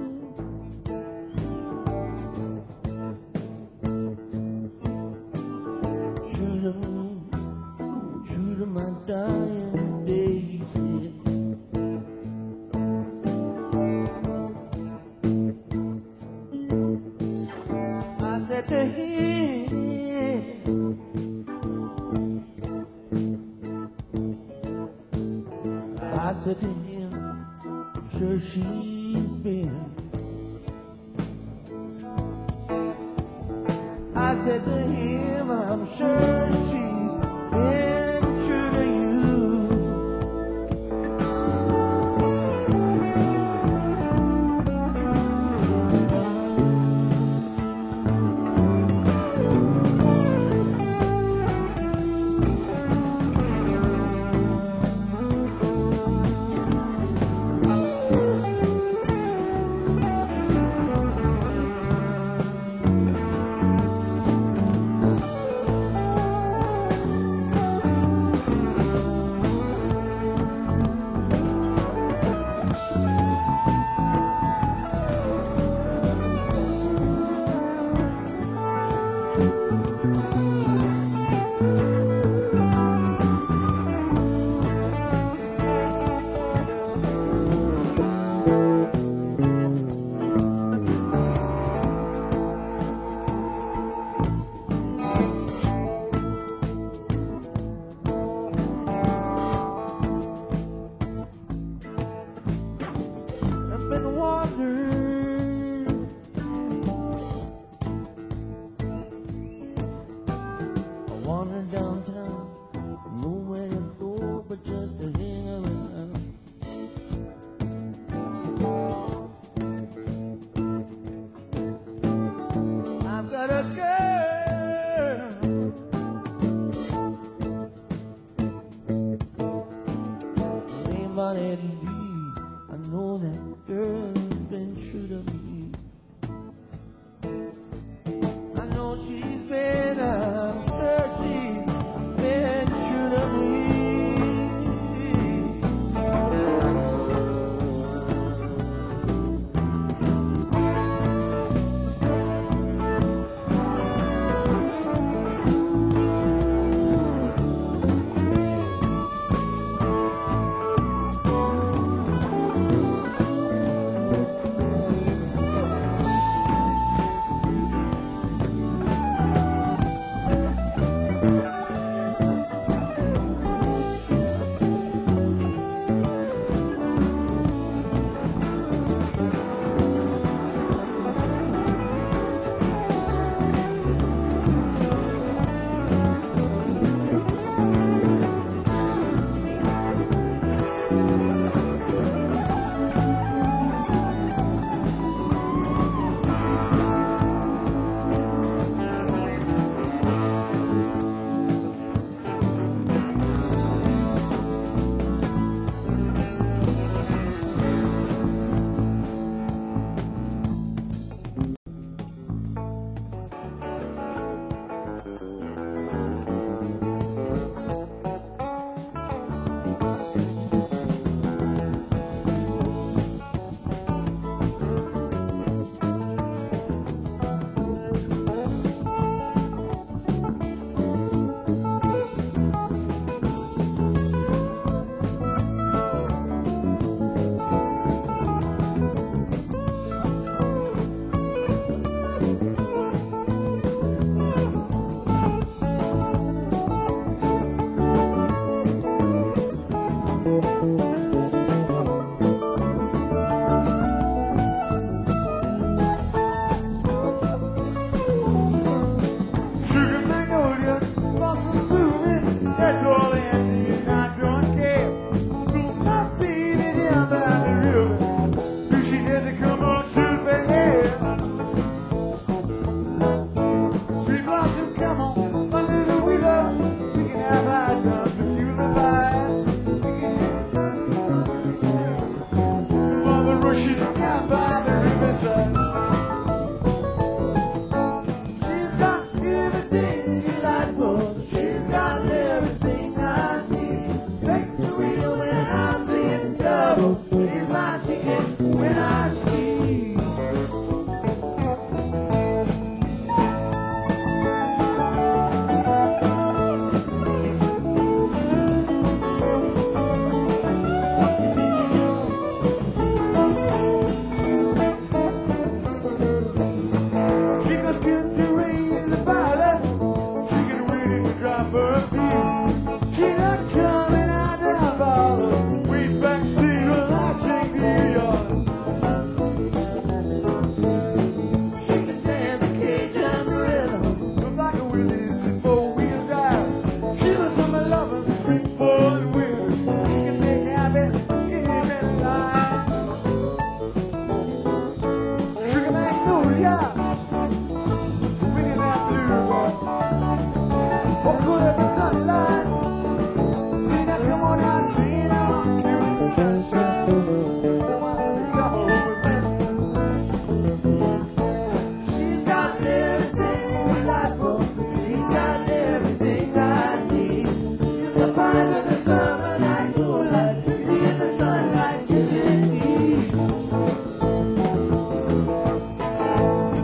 True to my dying days. I said to him, sure she's been. I said to him, I'm sure she's been true to you. turn. I wander downtown, nowhere to go but just to hang around. I've got a girl, name on Eddie B. I know that girl's been true to me. I know she's been, I'm sure she's been true to me.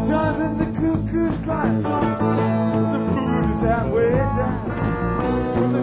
The food is halfway down.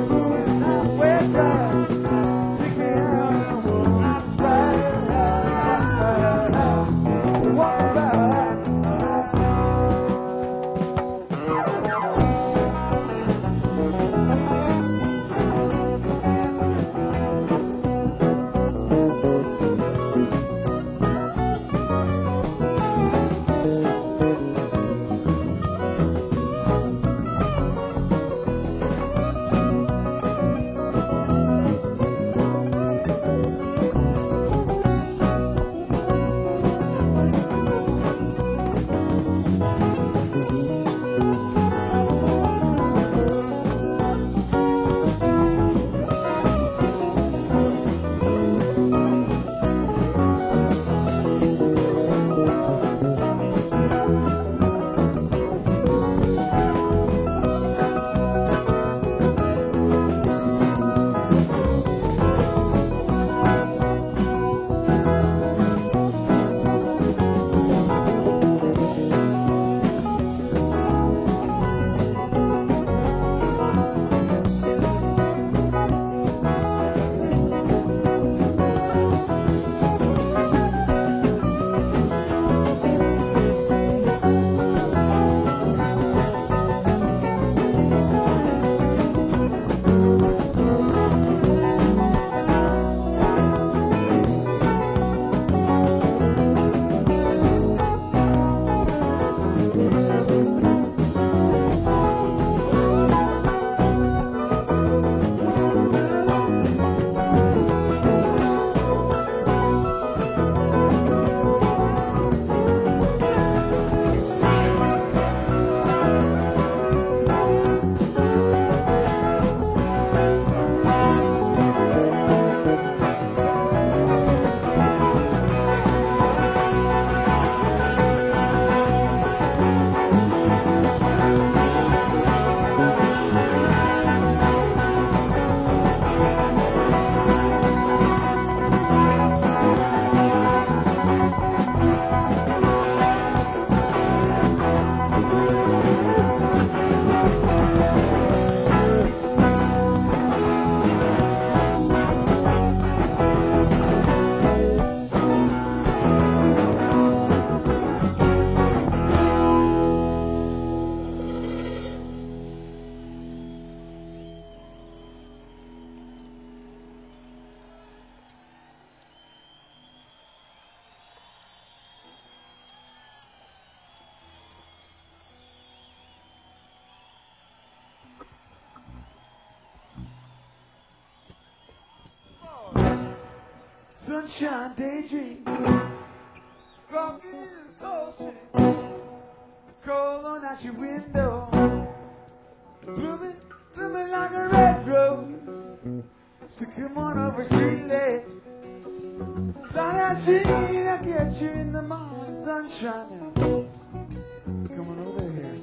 sunshine daydream. Walking in the ocean, cold on out your window, blooming like a red rose. So come on over, sweetie. Thought I seen I get you in the morning sunshine. Come on over here.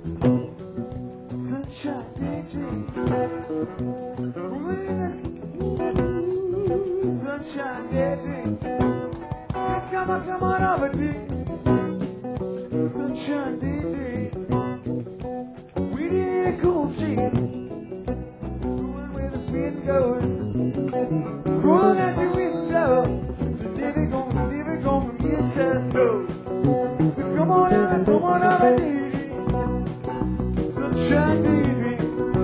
Sunshine daydream. Sunshine daydream. Come on over, dear. Sunshine daydream. We need a cool street. Going where the wind goes. Rolling out your window. Never gonna miss us, no. So come on over, dear. Sunshine daydream.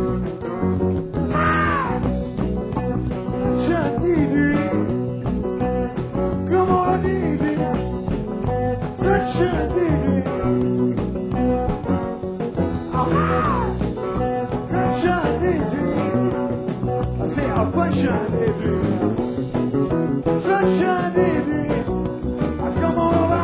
Sunshine daydream. Come on, daydream. Sunshine daydream. Sunshine daydream. I say, sunshine daydream. Sunshine daydream. Come on over.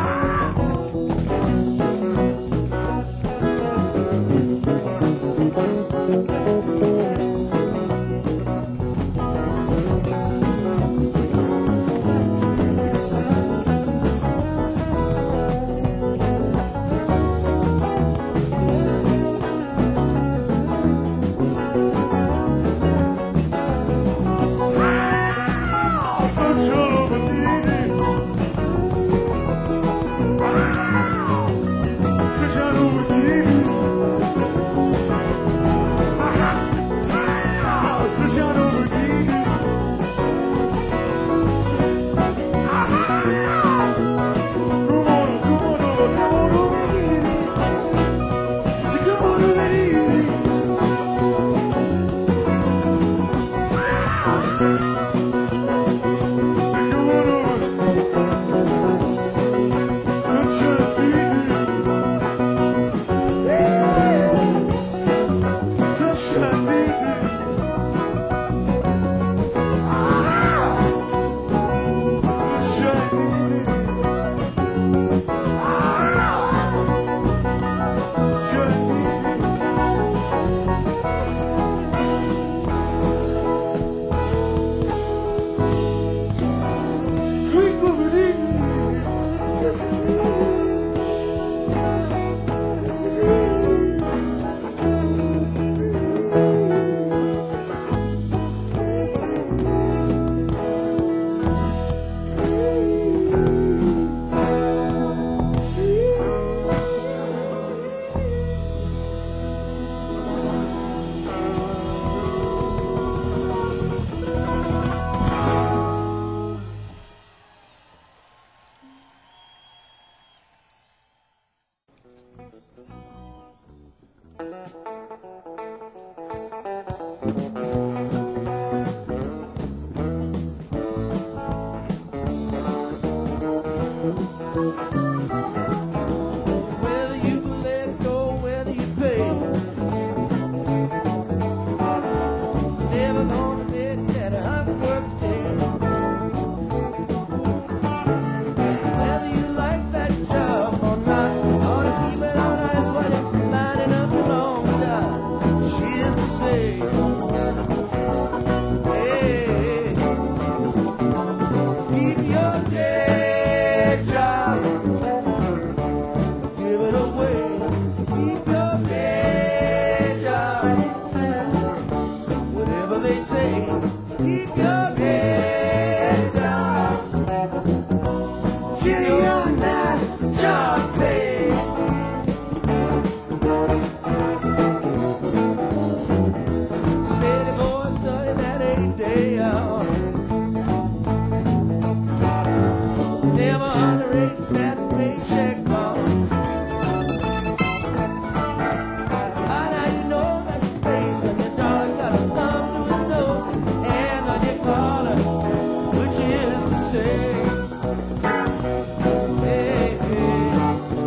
Whether you let go, whether you pay, never gonna let that hard day. Whether you like that job or not, ought to keep it on ice while you're lining up your long shot. She is to say, hey, keep your day job. Give it away. Keep your day job. Whatever they say, keep your day job. Get your night job paid. Steady boy, study that 8-day hour. Never underrate that paycheck call. Now you know that your face and your dog got a thumb to his nose, and on your collar, which is to say, hey, hey.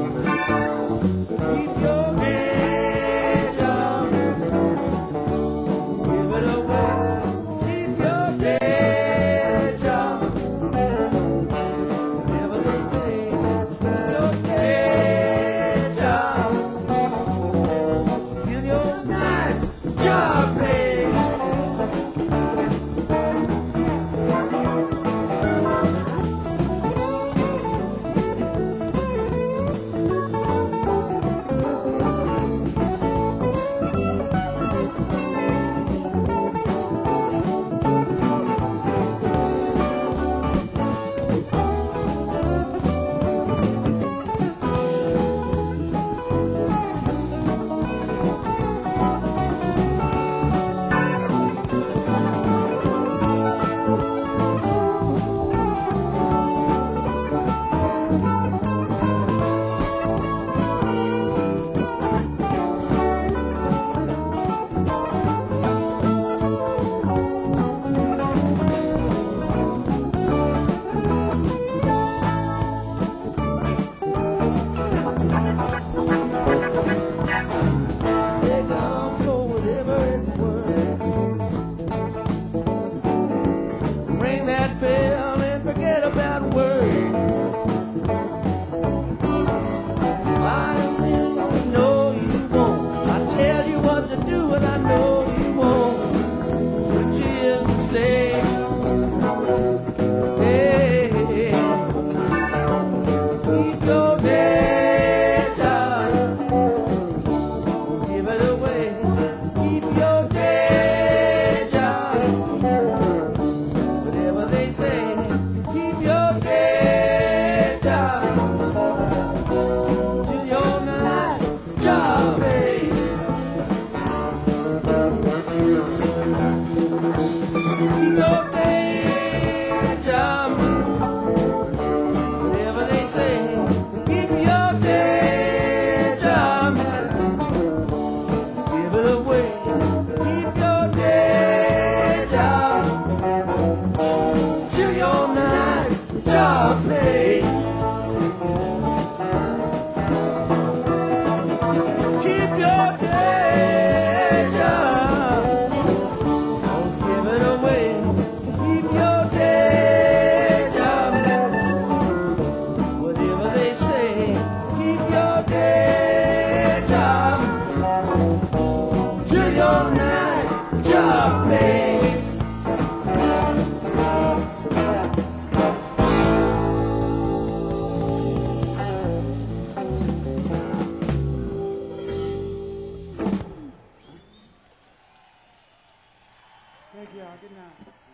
Thank y'all. Good night.